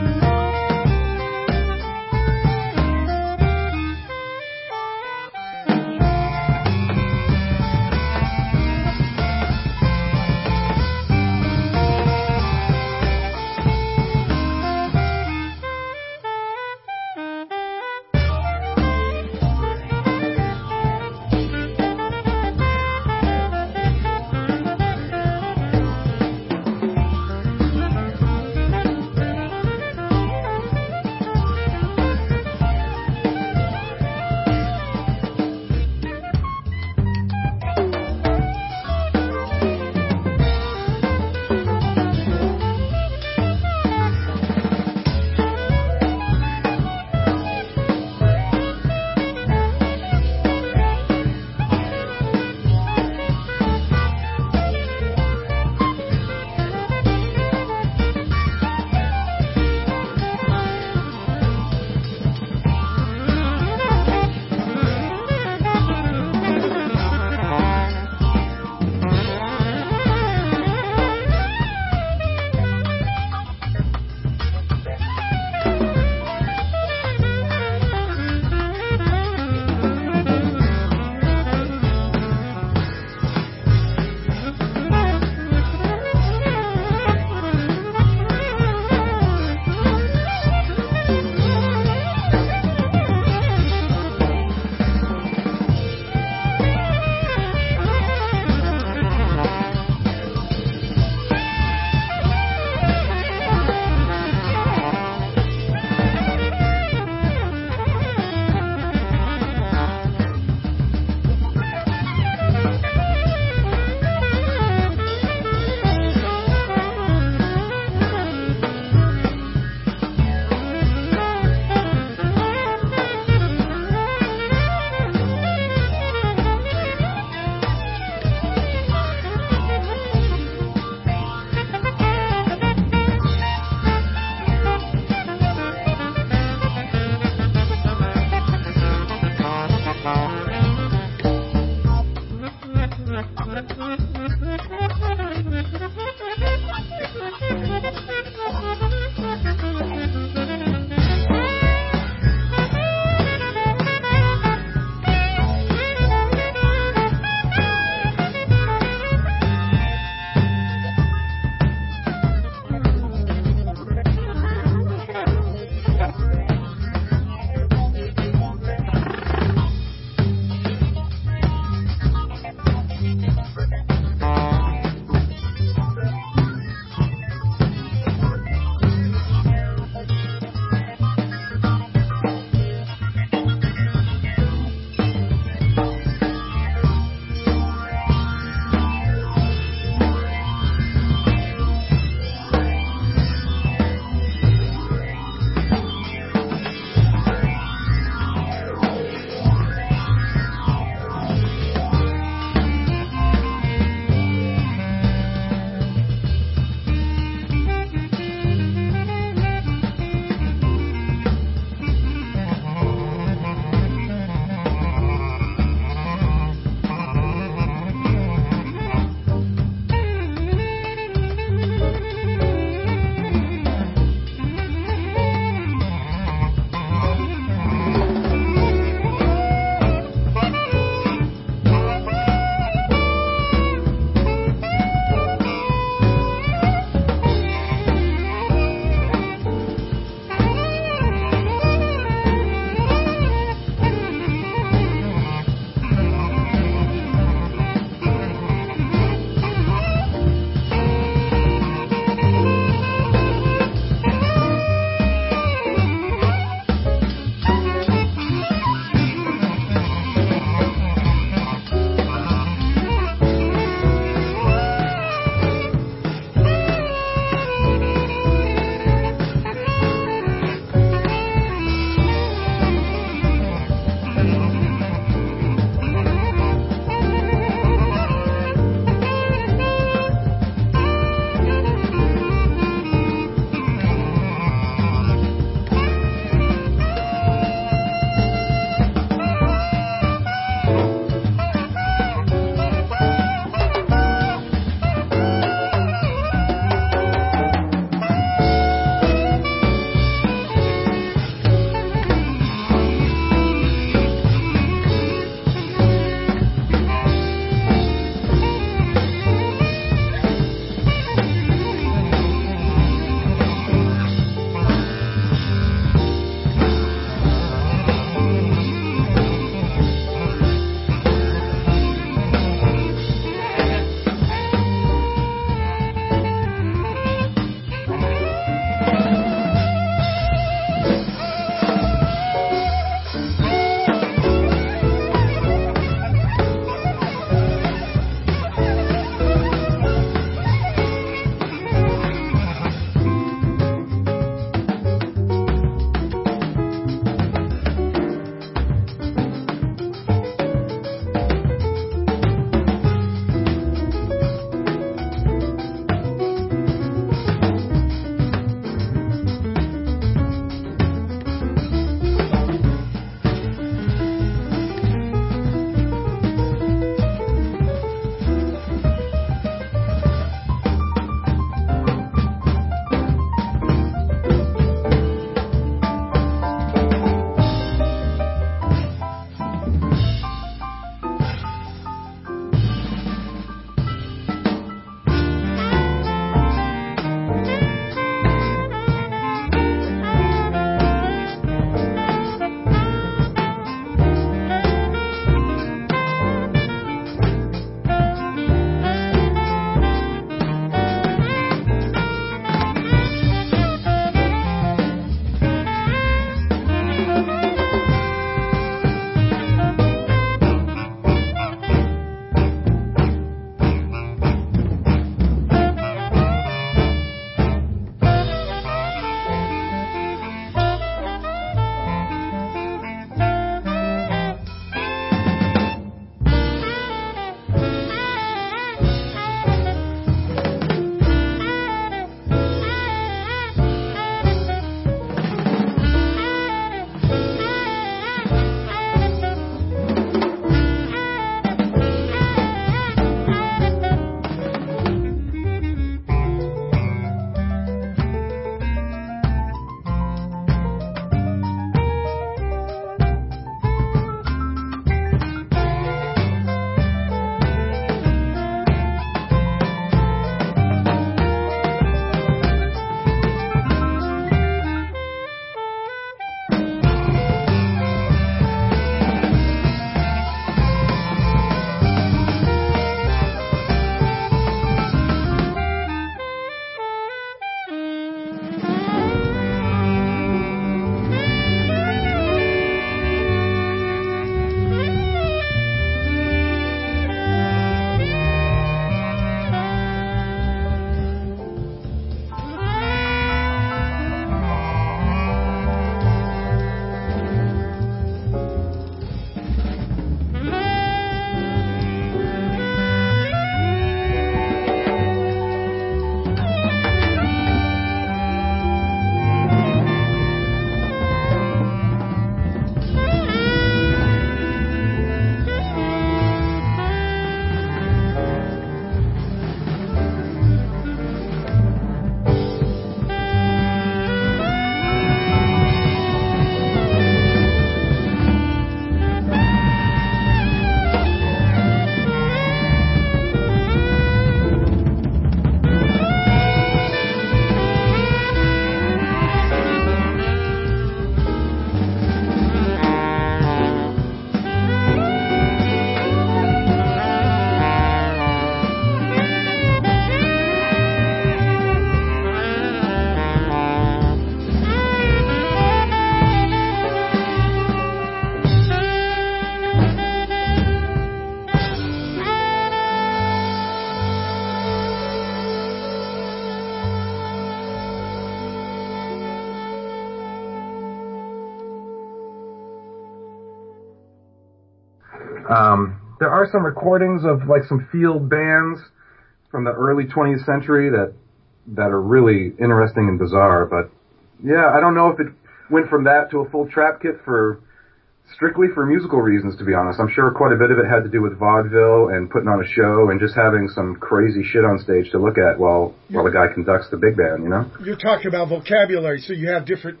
Um, there are some recordings of like some field bands from the early twentieth century that that are really interesting and bizarre. But yeah, I don't know if it went from that to a full trap kit for strictly for musical reasons, to be honest. I'm sure quite a bit of it had to do with vaudeville and putting on a show and just having some crazy shit on stage to look at while while the guy conducts the big band, you know? You're talking about vocabulary, so you have different...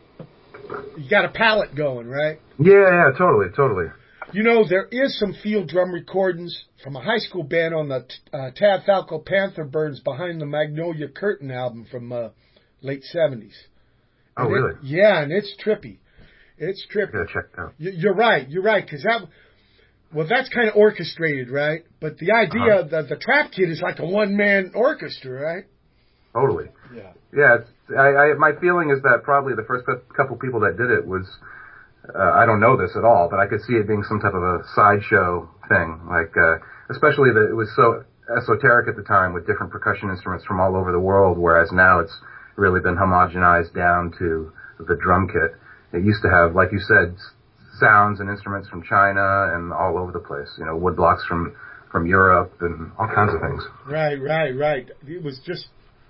You got a palette going, right? Yeah, yeah, totally, totally. You know, there is some field drum recordings from a high school band on the uh, Tad Falco Panther Burns Behind the Magnolia Curtain album from uh, late seventies. Oh, And really? It, yeah, and it's trippy. It's trippy. I gotta check it out. You're right. You're right. Because that, well, that's kind of orchestrated, right? But the idea uh-huh. that the Trap Kid is like a one-man orchestra, right? Totally. Yeah. Yeah. It's, I, I, my feeling is that probably the first couple people that did it was, uh, I don't know this at all, but I could see it being some type of a sideshow thing. Like, uh, especially that it was so esoteric at the time with different percussion instruments from all over the world, whereas now it's really been homogenized down to the drum kit. It used to have, like you said, sounds and instruments from China and all over the place. You know, wood blocks from, from Europe and all kinds of things. Right, right, right. It was just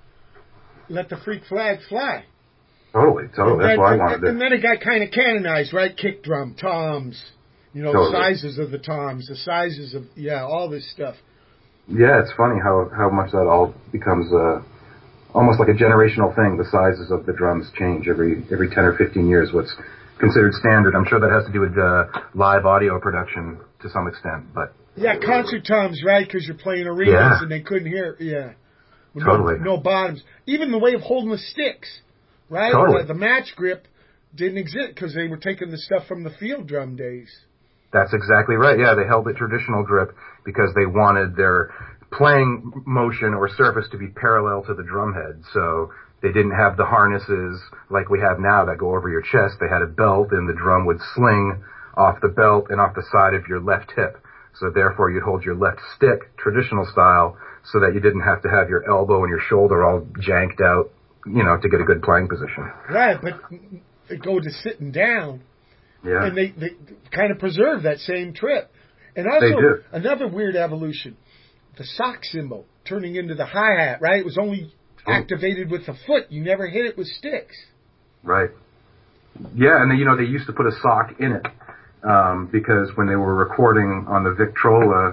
let the freak flag fly. Totally, totally. That's and, what I and, wanted to do. And then it got kind of canonized, right? Kick drum, toms, you know, Totally. sizes of the toms, the sizes of, yeah, all this stuff. Yeah, it's funny how, how much that all becomes uh, almost like a generational thing. The sizes of the drums change every every ten or fifteen years, what's considered standard. I'm sure that has to do with uh, live audio production to some extent. But yeah, concert toms, right? Because you're playing arenas yeah. and they couldn't hear, yeah. With totally. No, no bottoms. Even the way of holding the sticks, right? Totally. The, the match grip didn't exist because they were taking the stuff from the field drum days. That's exactly right. Yeah, they held the traditional grip because they wanted their playing motion or surface to be parallel to the drum head. So they didn't have the harnesses like we have now that go over your chest. They had a belt, and the drum would sling off the belt and off the side of your left hip. So therefore, you'd hold your left stick, traditional style, so that you didn't have to have your elbow and your shoulder all janked out, you know, to get a good playing position. Right, but it go to sitting down. Yeah. And they, they kind of preserve that same trip. And also, They do. another weird evolution, the sock cymbal turning into the hi-hat, right? It was only oh. activated with the foot. You never hit it with sticks. Right. Yeah, and they, you know, they used to put a sock in it um, because when they were recording on the Victrola,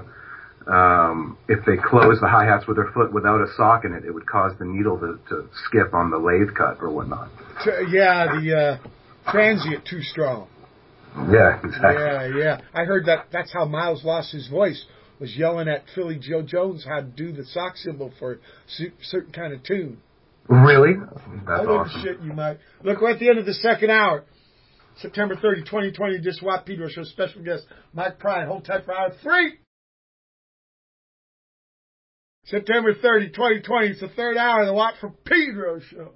um, if they closed the hi-hats with their foot without a sock in it, it would cause the needle to, to skip on the lathe cut or whatnot. Yeah, the uh, transient too strong. Yeah, exactly. Yeah, yeah. I heard that that's how Miles lost his voice, was yelling at Philly Joe Jones how to do the sock cymbal for a certain kind of tune. Really? That's Other awesome. shit you might. Look, we're at the end of the second hour. September thirtieth, twenty twenty, Just Watt Pedro Show. Special guest, Mike Pride. Hold tight for hour three. September thirtieth, twenty twenty. It's the third hour of the Watt from Pedro Show.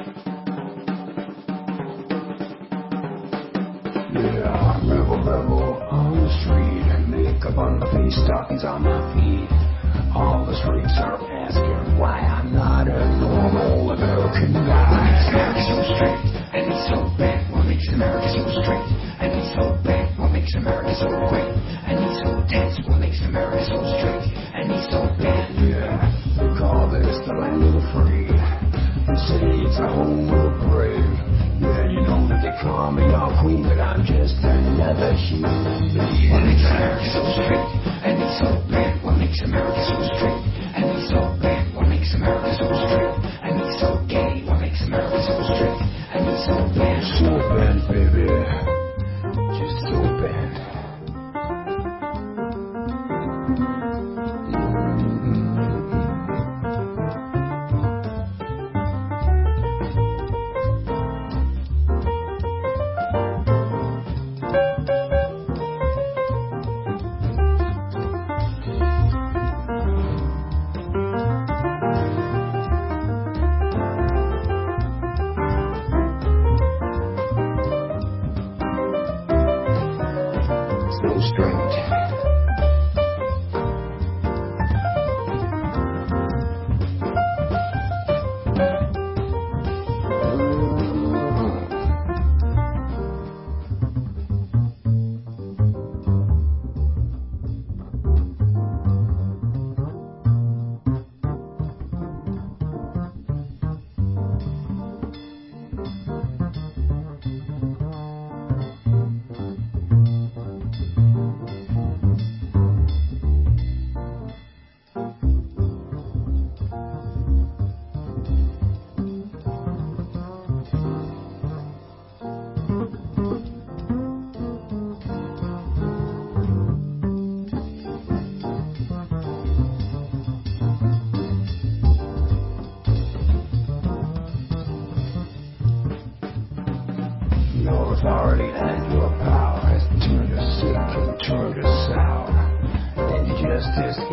Yeah, rebel, rebel on the street. Makeup on my face, stockings on my feet. All the streets are asking why I'm not a normal American guy. America's so straight, and it's so bad. What makes America so straight? And it's so bad. What makes America so great? And he's so tense. What makes America so straight? And he's so bad. Yeah, they call this the land of the free. They say it's a home of the brave. Yeah, you know that they call me all queen, but I'm just another human being. What makes America so straight? And it's so bad. What makes America so straight? And it's so bad. What makes America so straight? And it's so gay. What makes America so straight? And it's so bad. So bad, baby. Just so bad.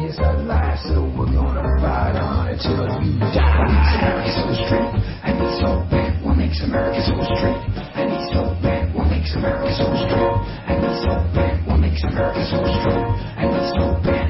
is the last, so we're gonna ride on it till you die. What makes America so straight? And he's so bad. What makes America so straight? And he's so bad. What makes America so straight? And he's so bad. What makes America so straight? And he's so bad.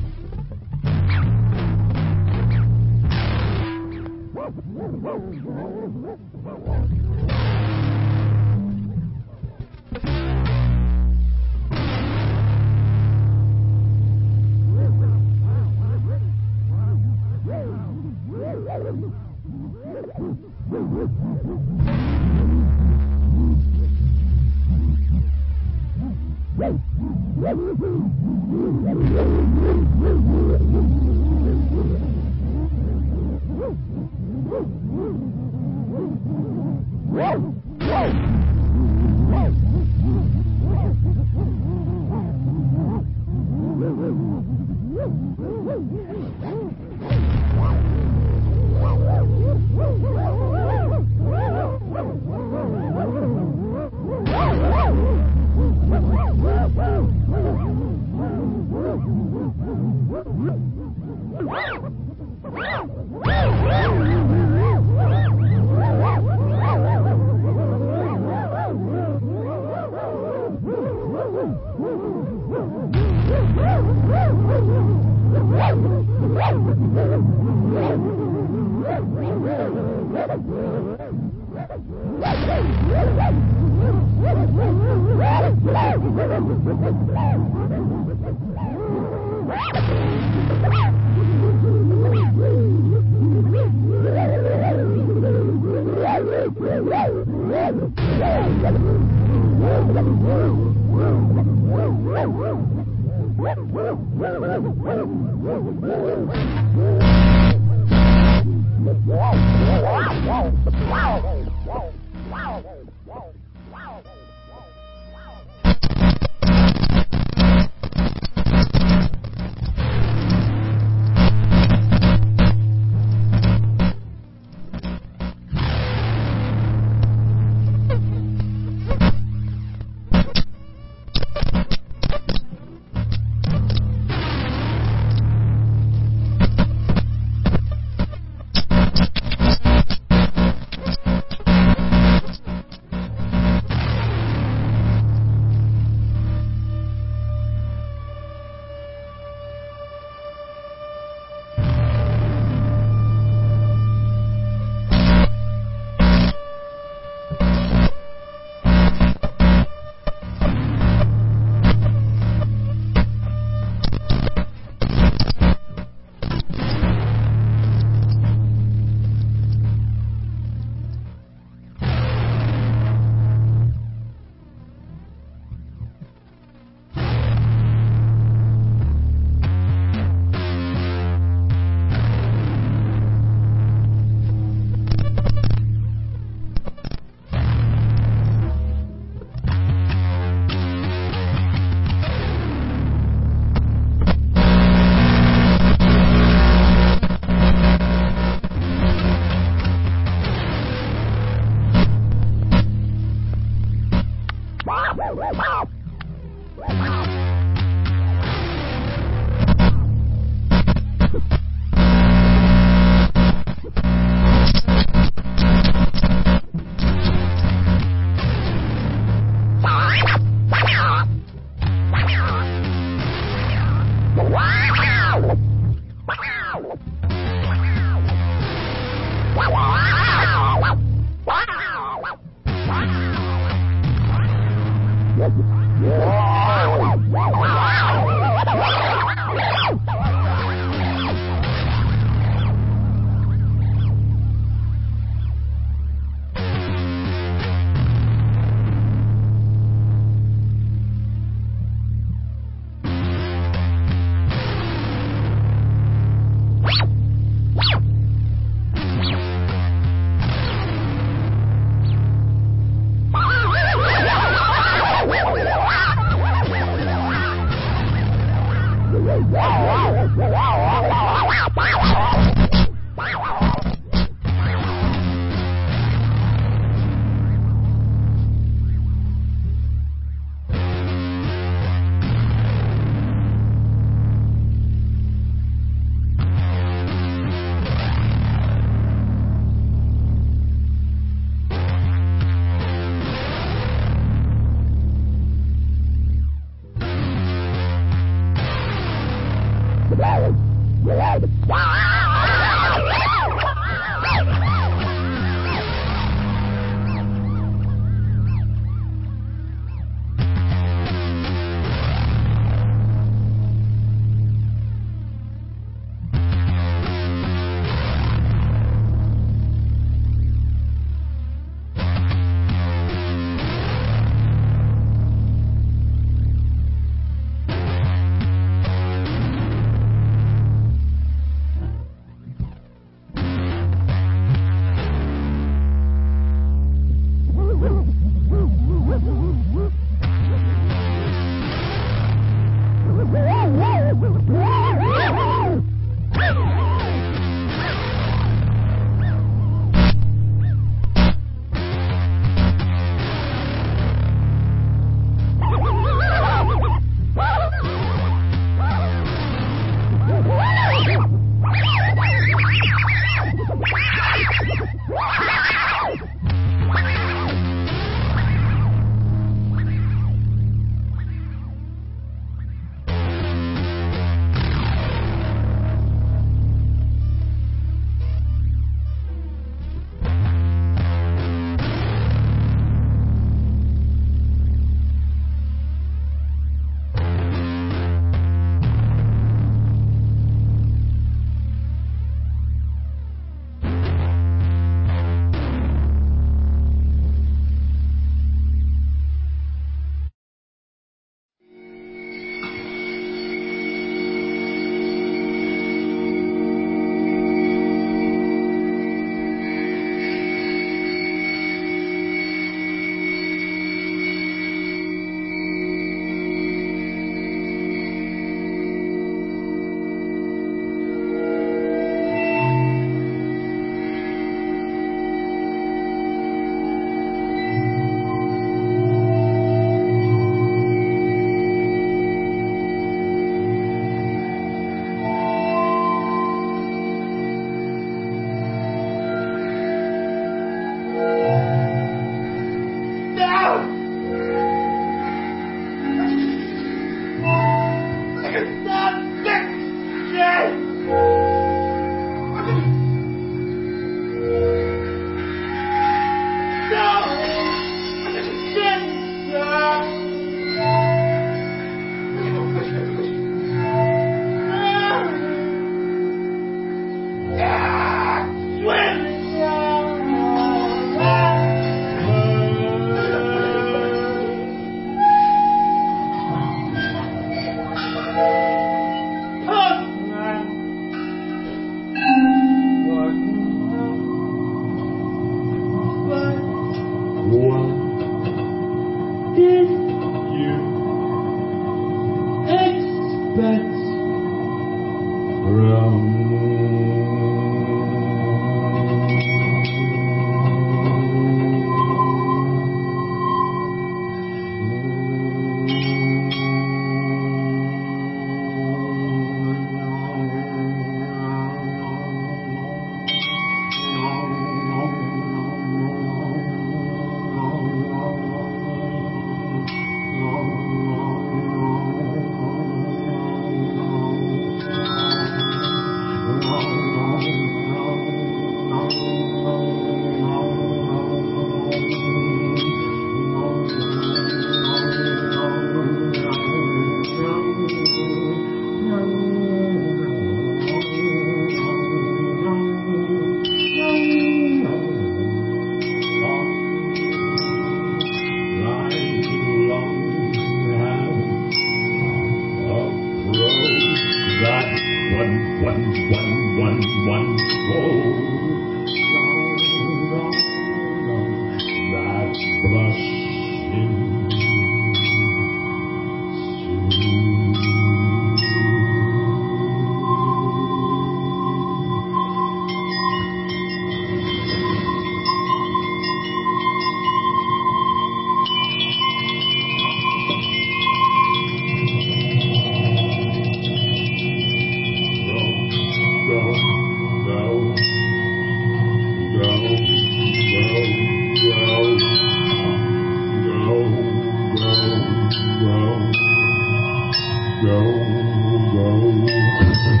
go, go.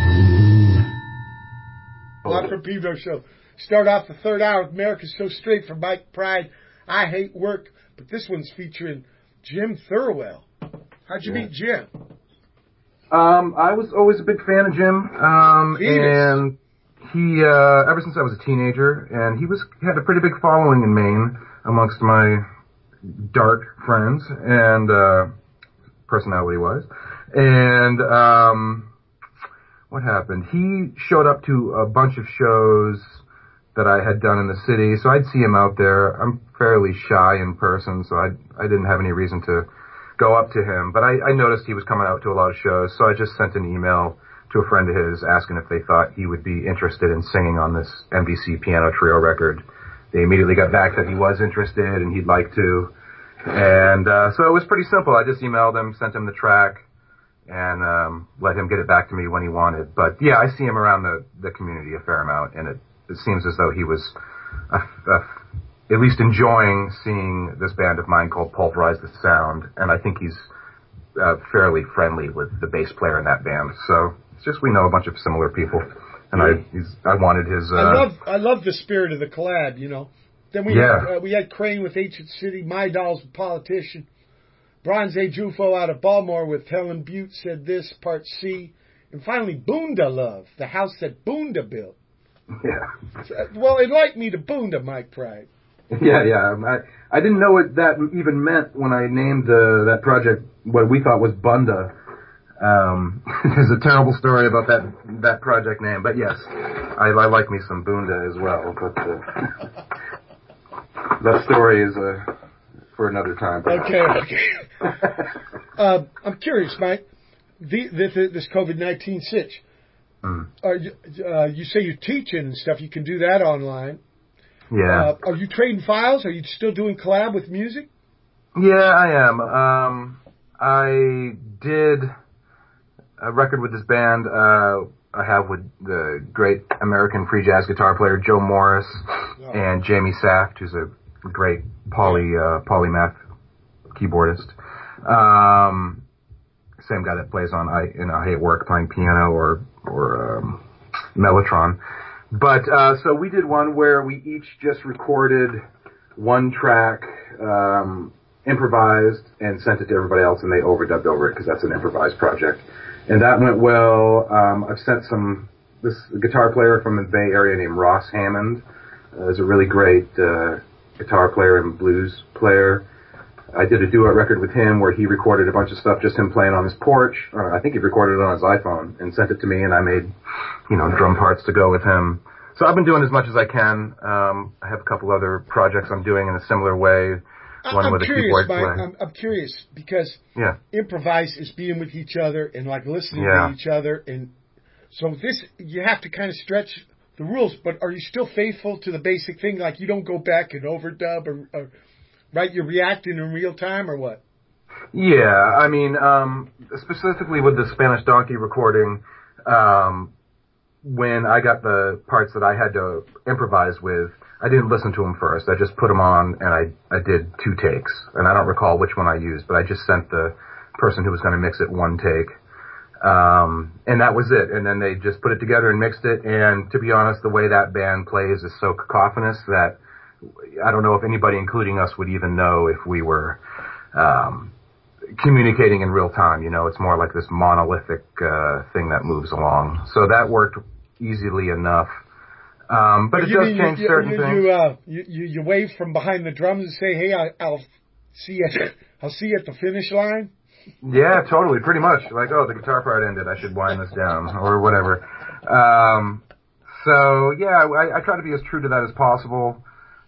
Rock from Pedro show. Start off the third hour with America's So Straight from Mike Pride. I Hate Work, but this one's featuring Jim Thirlwell. How'd you yeah. meet Jim? Um, I was always a big fan of Jim, um, and he, uh, ever since I was a teenager, and he was he had a pretty big following in Maine amongst my dark friends and uh, personality-wise, and um, what happened? He showed up to a bunch of shows that I had done in the city, so I'd see him out there. I'm fairly shy in person, so I I didn't have any reason to go up to him, but I, I noticed he was coming out to a lot of shows, so I just sent an email to a friend of his asking if they thought he would be interested in singing on this M V C piano trio record. They immediately got back that he was interested and he'd like to, and uh, so it was pretty simple. I just emailed him, sent him the track, and um, let him get it back to me when he wanted. But yeah, I see him around the, the community a fair amount, and it It seems as though he was a, a, at least enjoying seeing this band of mine called Pulverize the Sound, and I think he's uh, fairly friendly with the bass player in that band. So it's just we know a bunch of similar people, and I he's, I wanted his. Uh, I love I love the spirit of the collab, you know. Then we yeah. had, uh, we had Crane with Ancient City, My Dolls with Politician, Bronze Age U F O out of Baltimore with Helen Butte Said This Part C, and finally Boonda Love, the house that Boonda built. Yeah. Well, enlighten me to Boonda, Mike Pride. Yeah, yeah. I I didn't know what that even meant when I named uh, that project what we thought was Bunda. Um, there's a terrible story about that that project name, but yes, I, I like me some Boonda as well. But uh, that story is uh, for another time. Okay, okay. uh, I'm curious, Mike. The, this, this COVID nineteen sitch. Mm. Are you, uh, you say you're teaching and stuff. You can do that online. Yeah. Uh, are you trading files? Are you still doing collab with music? Yeah, I am. Um, I did a record with this band uh, I have with the great American free jazz guitar player Joe Morris oh. and Jamie Saft, who's a great poly uh, polymath keyboardist. Um, same guy that plays on I you know I Hate Work playing piano or or um, Mellotron. But uh, so we did one where we each just recorded one track, um, improvised, and sent it to everybody else, and they overdubbed over it because that's an improvised project. And that went well. Um, I've sent some. This guitar player from the Bay Area named Ross Hammond uh, is a really great uh, guitar player and blues player. I did a duet record with him where he recorded a bunch of stuff, just him playing on his porch. Uh, I think he recorded it on his iPhone and sent it to me, and I made, you know, drum parts to go with him. So I've been doing as much as I can. Um, I have a couple other projects I'm doing in a similar way. One I'm with curious, a keyboard Mike. player. I'm, I'm curious because yeah. improvise is being with each other and like listening yeah. to each other, and so this you have to kind of stretch the rules. But are you still faithful to the basic thing? Like you don't go back and overdub or. or Right, you're reacting in real time, or what? Yeah, I mean, um, specifically with the Spanish Donkey recording, um, when I got the parts that I had to improvise with, I didn't listen to them first. I just put them on, and I, I did two takes. And I don't recall which one I used, but I just sent the person who was going to mix it one take. Um, and that was it. And then they just put it together and mixed it. And to be honest, the way that band plays is so cacophonous that I don't know if anybody, including us, would even know if we were um, communicating in real time. You know, it's more like this monolithic uh, thing that moves along. So that worked easily enough. Um, but, but it does mean, change you, certain you, things. You, uh, you, you, you wave from behind the drums and say, "Hey, I, I'll see you. At, I'll see you at the finish line." Yeah, totally, pretty much. Like, oh, the guitar part ended. I should wind this down or whatever. Um, so yeah, I, I try to be as true to that as possible.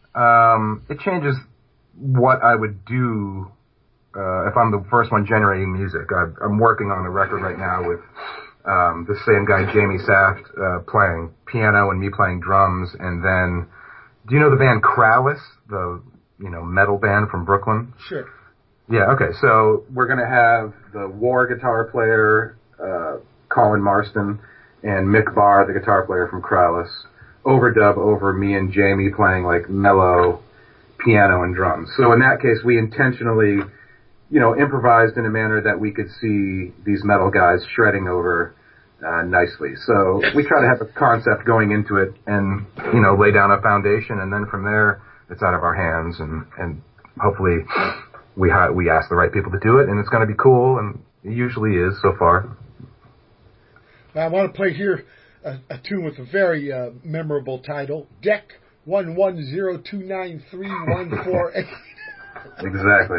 Um, it changes what I would do uh, if I'm the first one generating music. I've, I'm working on a record right now with um, the same guy, Jamie Saft, uh, playing piano and me playing drums. And then, do you know the band Krallice, the you know metal band from Brooklyn? Sure. Yeah. Okay. So we're gonna have the War guitar player, uh, Colin Marston, and Mick Barr, the guitar player from Krallice, overdub over me and Jamie playing like mellow piano and drums. So in that case, we intentionally, you know, improvised in a manner that we could see these metal guys shredding over uh, nicely. So we try to have a concept going into it and, you know, lay down a foundation, and then from there, it's out of our hands, and, and hopefully we ha- we ask the right people to do it, and it's going to be cool, and it usually is so far. Now I want to play here a, a tune with a very uh, memorable title, Deck one one zero two nine three one four eight. Exactly.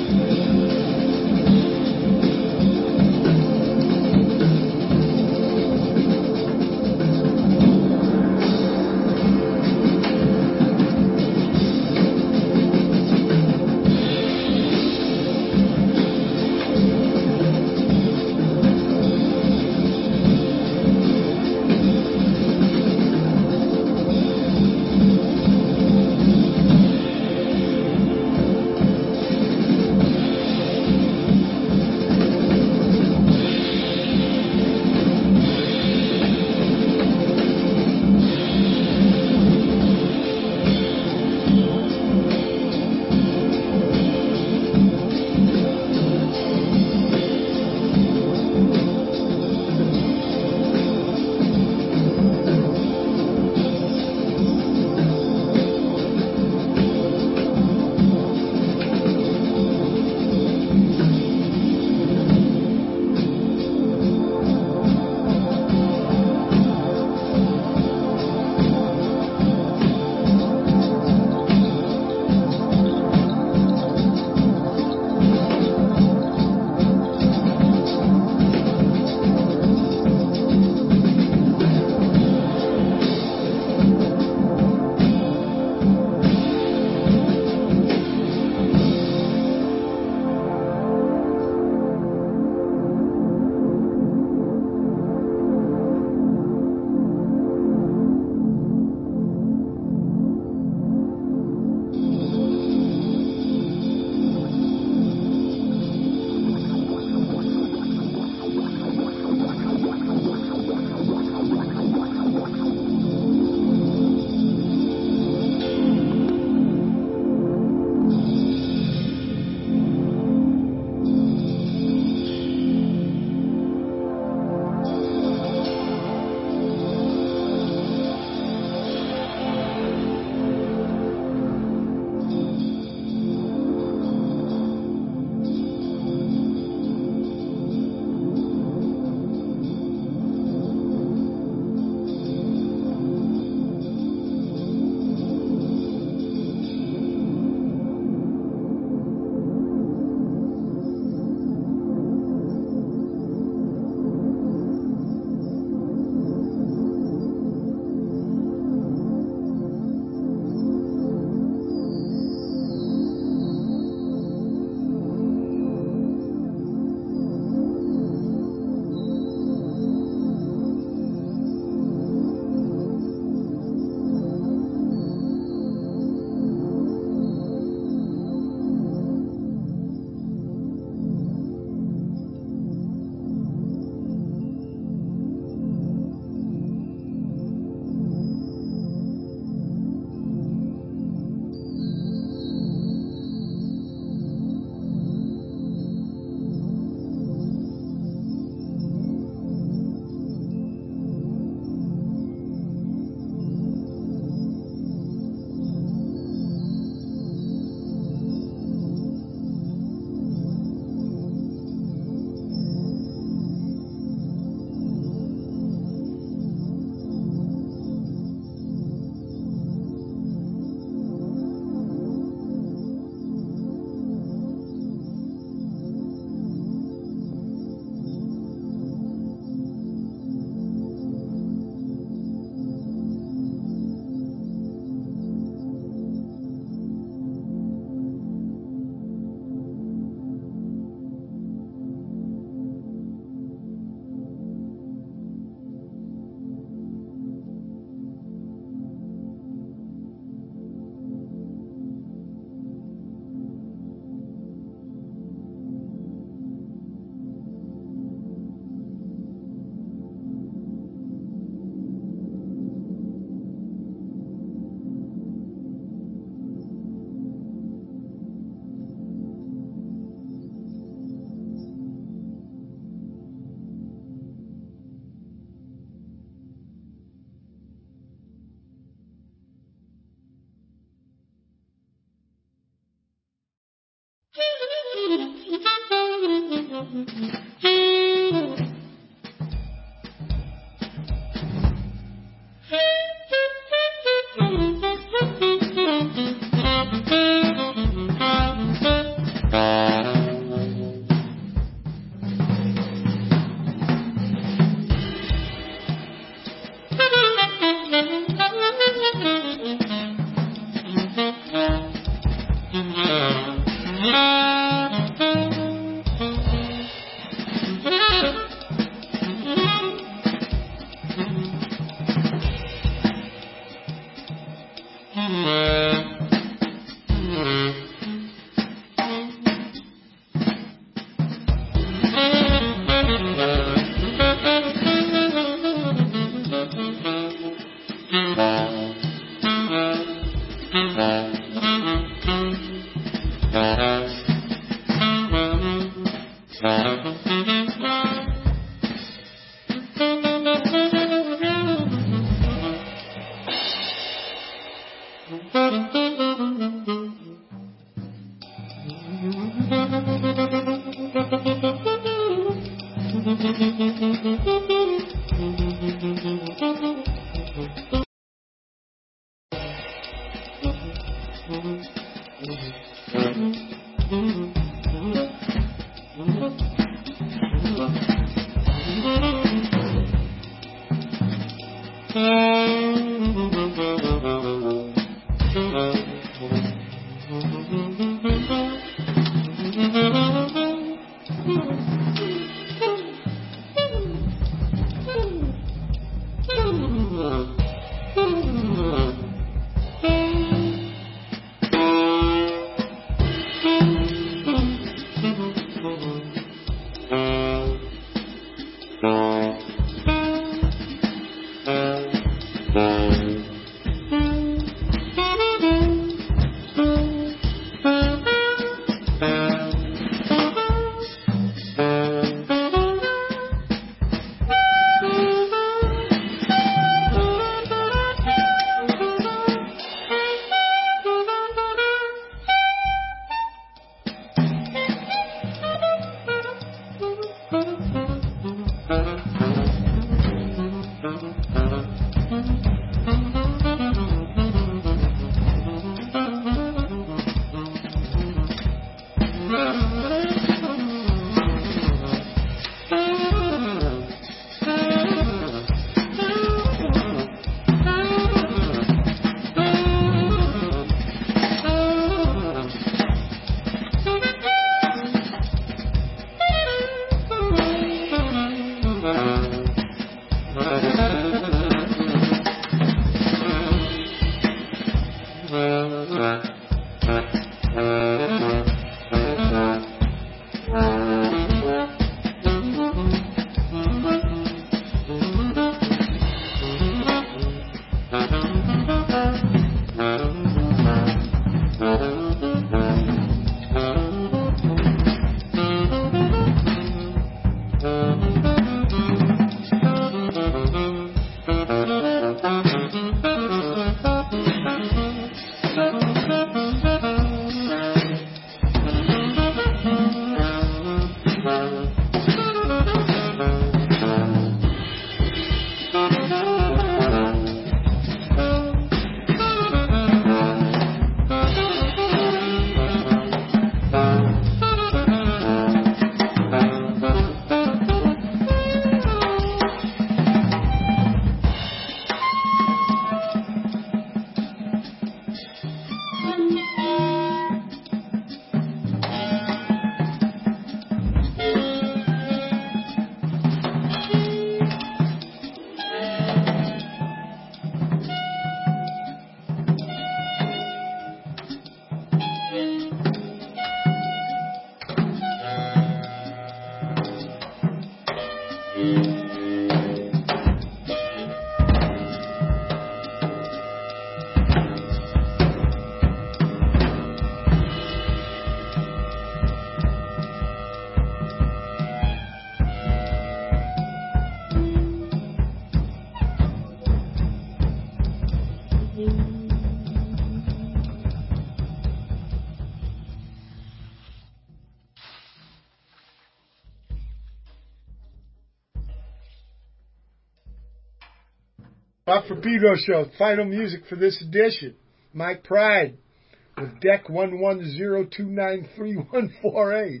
Bob Fabino Show, final music for this edition. Mike Pride with deck one one zero two nine three one four eight.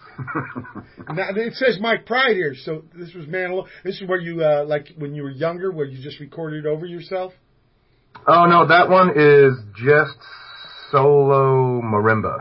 Now, it says Mike Pride here, so this was man. This is where you, uh, like when you were younger, where you just recorded over yourself? Oh, no, that one is just solo marimba.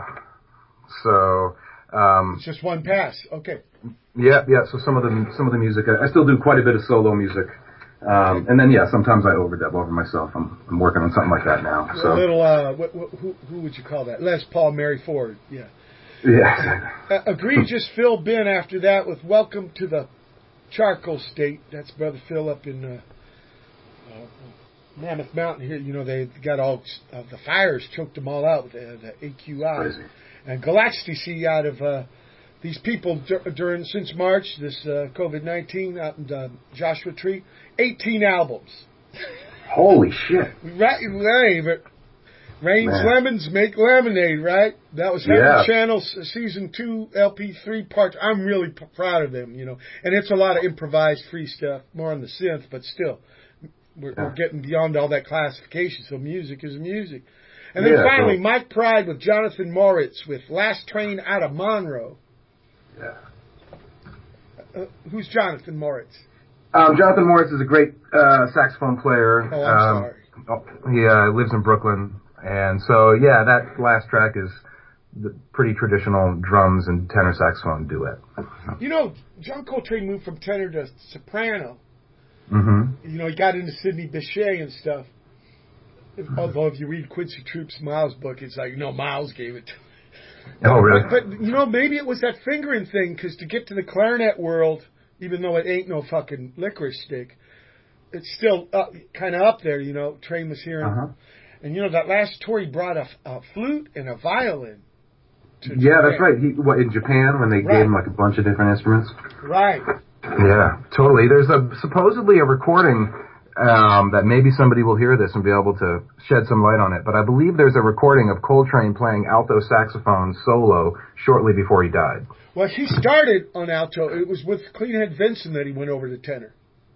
So, um... It's just one pass, okay. Yeah, yeah, so some of the some of the music, I, I still do quite a bit of solo music. Um, and then, yeah, sometimes I overdub over myself. I'm, I'm working on something like that now. So. A little, uh, what, what, who, who would you call that? Les Paul, Mary Ford, yeah. Yeah. uh, egregious Phil Bin after that with Welcome to the Charcoal State. That's Brother Phil up in uh, uh, Mammoth Mountain here. You know, they got all, uh, the fires choked them all out with the, the A Q I. Crazy. And Galaxy out of uh, these people dur- during, since March, this uh, COVID nineteen out in uh, Joshua Tree, eighteen albums. Holy shit. Right, right, but Rain's Man. Lemons Make Lemonade, right? That was Heaven Yeah. Channel's season two L P three parts. I'm really p- proud of them, you know. And it's a lot of improvised free stuff, more on the synth, but still, we're, Yeah. we're getting beyond all that classification. So music is music. And then Yeah, finally, so- Mike Pride with Jonathan Moritz with Last Train Out of Monroe. Yeah. Uh, who's Jonathan Moritz? Um, Jonathan Moritz is a great uh, saxophone player. Oh, I'm um, sorry. Oh, he uh, lives in Brooklyn. And so, yeah, that last track is the pretty traditional drums and tenor saxophone duet. You know, John Coltrane moved from tenor to soprano. Mm-hmm. You know, he got into Sidney Bechet and stuff. If, although if you read Quincy Troop's Miles book, it's like, no, Miles gave it to him. Oh, really? But, but, you know, maybe it was that fingering thing, because to get to the clarinet world, even though it ain't no fucking licorice stick, it's still kind of up there, you know. Train was here. And, Uh-huh. and, you know, that last tour, he brought a, a flute and a violin. To Yeah, Japan. that's right. He, what, in Japan, when they Right. gave him like a bunch of different instruments? Right. Yeah, totally. There's a supposedly a recording um, that maybe somebody will hear this and be able to shed some light on it. But I believe there's a recording of Coltrane playing alto saxophone solo shortly before he died. Well, he started on alto. It was with Cleanhead Vincent that he went over to tenor.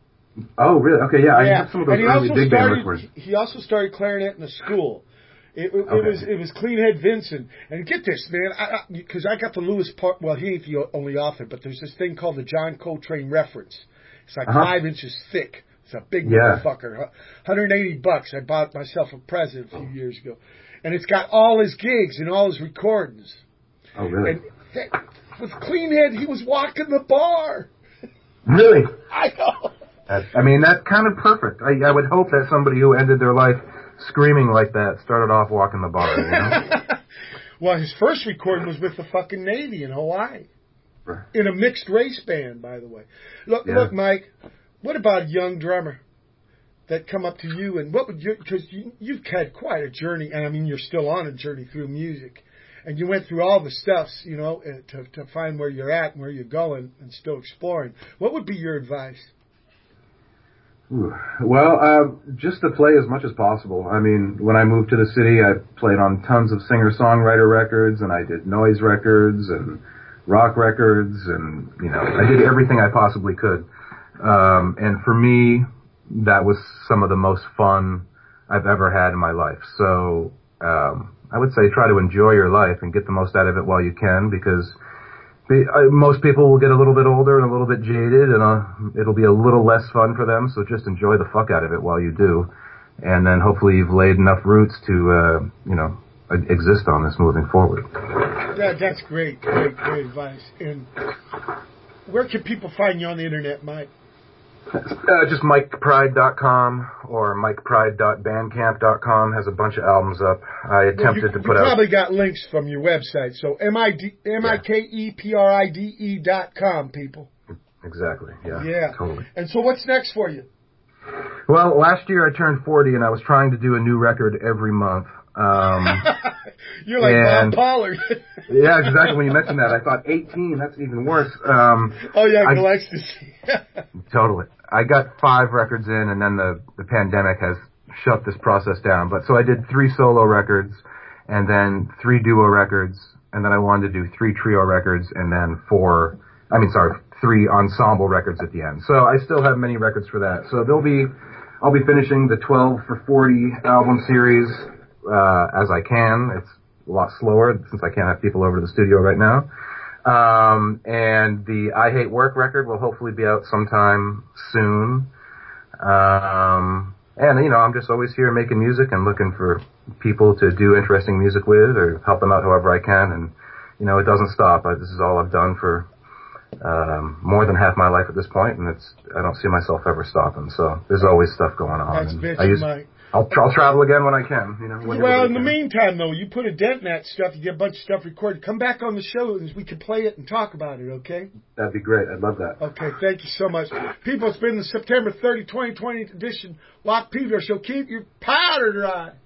Oh, really? Okay, yeah. I Yeah, have some of those and he early also big band started. records. He also started clarinet in a school. It, it, Okay. it was it was Cleanhead Vincent. And get this, man, because I, I, I got the Lewis part. Well, he ain't the only author, but there's this thing called the John Coltrane Reference. It's like Uh-huh. five inches thick. It's a big Yeah. motherfucker. one hundred eighty bucks. I bought myself a present a few years ago, and it's got all his gigs and all his recordings. Oh, really? And that, with Cleanhead, he was walking the bar. Really? I know. That, I mean, that's kind of perfect. I, I would hope that somebody who ended their life screaming like that started off walking the bar, you know? Well, his first recording was with the fucking Navy in Hawaii. Right. In a mixed race band, by the way. Look, Yeah. look, Mike, what about a young drummer that come up to you and what would you, because you, you've had quite a journey, and I mean, you're still on a journey through music. And you went through all the stuffs, you know, uh, to, to find where you're at and where you're going and still exploring. What would be your advice? Ooh. Well, uh, just to play as much as possible. I mean, when I moved to the city, I played on tons of singer-songwriter records, and I did noise records and rock records, and, you know, I did everything I possibly could. Um, and for me, that was some of the most fun I've ever had in my life. So, um, I would say try to enjoy your life and get the most out of it while you can, because the, uh, most people will get a little bit older and a little bit jaded, and uh, it'll be a little less fun for them. So just enjoy the fuck out of it while you do, and then hopefully you've laid enough roots to, uh, you know, exist on this moving forward. That, that's great, great, great advice. And where can people find you on the internet, Mike? Uh, just mike pride dot com or mike pride dot bandcamp dot com has a bunch of albums up. I attempted Well, you, to you put out. probably got links from your website. So M I D M I K E P R I D E dot com, people. Exactly. Yeah. Yeah. Totally. And so what's next for you? Well, last year I turned forty, and I was trying to do a new record every month. Um, You're like and- Bob Pollard. yeah, exactly. When you mentioned that, I thought eighteen. That's even worse. Um, Oh, yeah, I- Galaxy. Totally. I got five records in, and then the, the pandemic has shut this process down. But so I did three solo records, and then three duo records, and then I wanted to do three trio records, and then four, I mean, sorry, three ensemble records at the end. So I still have many records for that. So there'll be I'll be finishing the twelve for forty album series uh, as I can. It's a lot slower since I can't have people over to the studio right now. Um, and the I Hate Work record will hopefully be out sometime soon. Um, and, you know, I'm just always here making music and looking for people to do interesting music with or help them out however I can. And, you know, it doesn't stop. I, this is all I've done for um, more than half my life at this point, and it's I don't see myself ever stopping. So there's always stuff going on. That's bitch, I use, Mike. I'll, I'll travel again when I can. You know. Well, in the meantime, though, you put a dent in that stuff. You get a bunch of stuff recorded. Come back on the show and we can play it and talk about it, okay? That'd be great. I'd love that. Okay, thank you so much. People, it's been the September thirtieth, twenty twenty edition Lock Pedro Show. Keep your powder dry.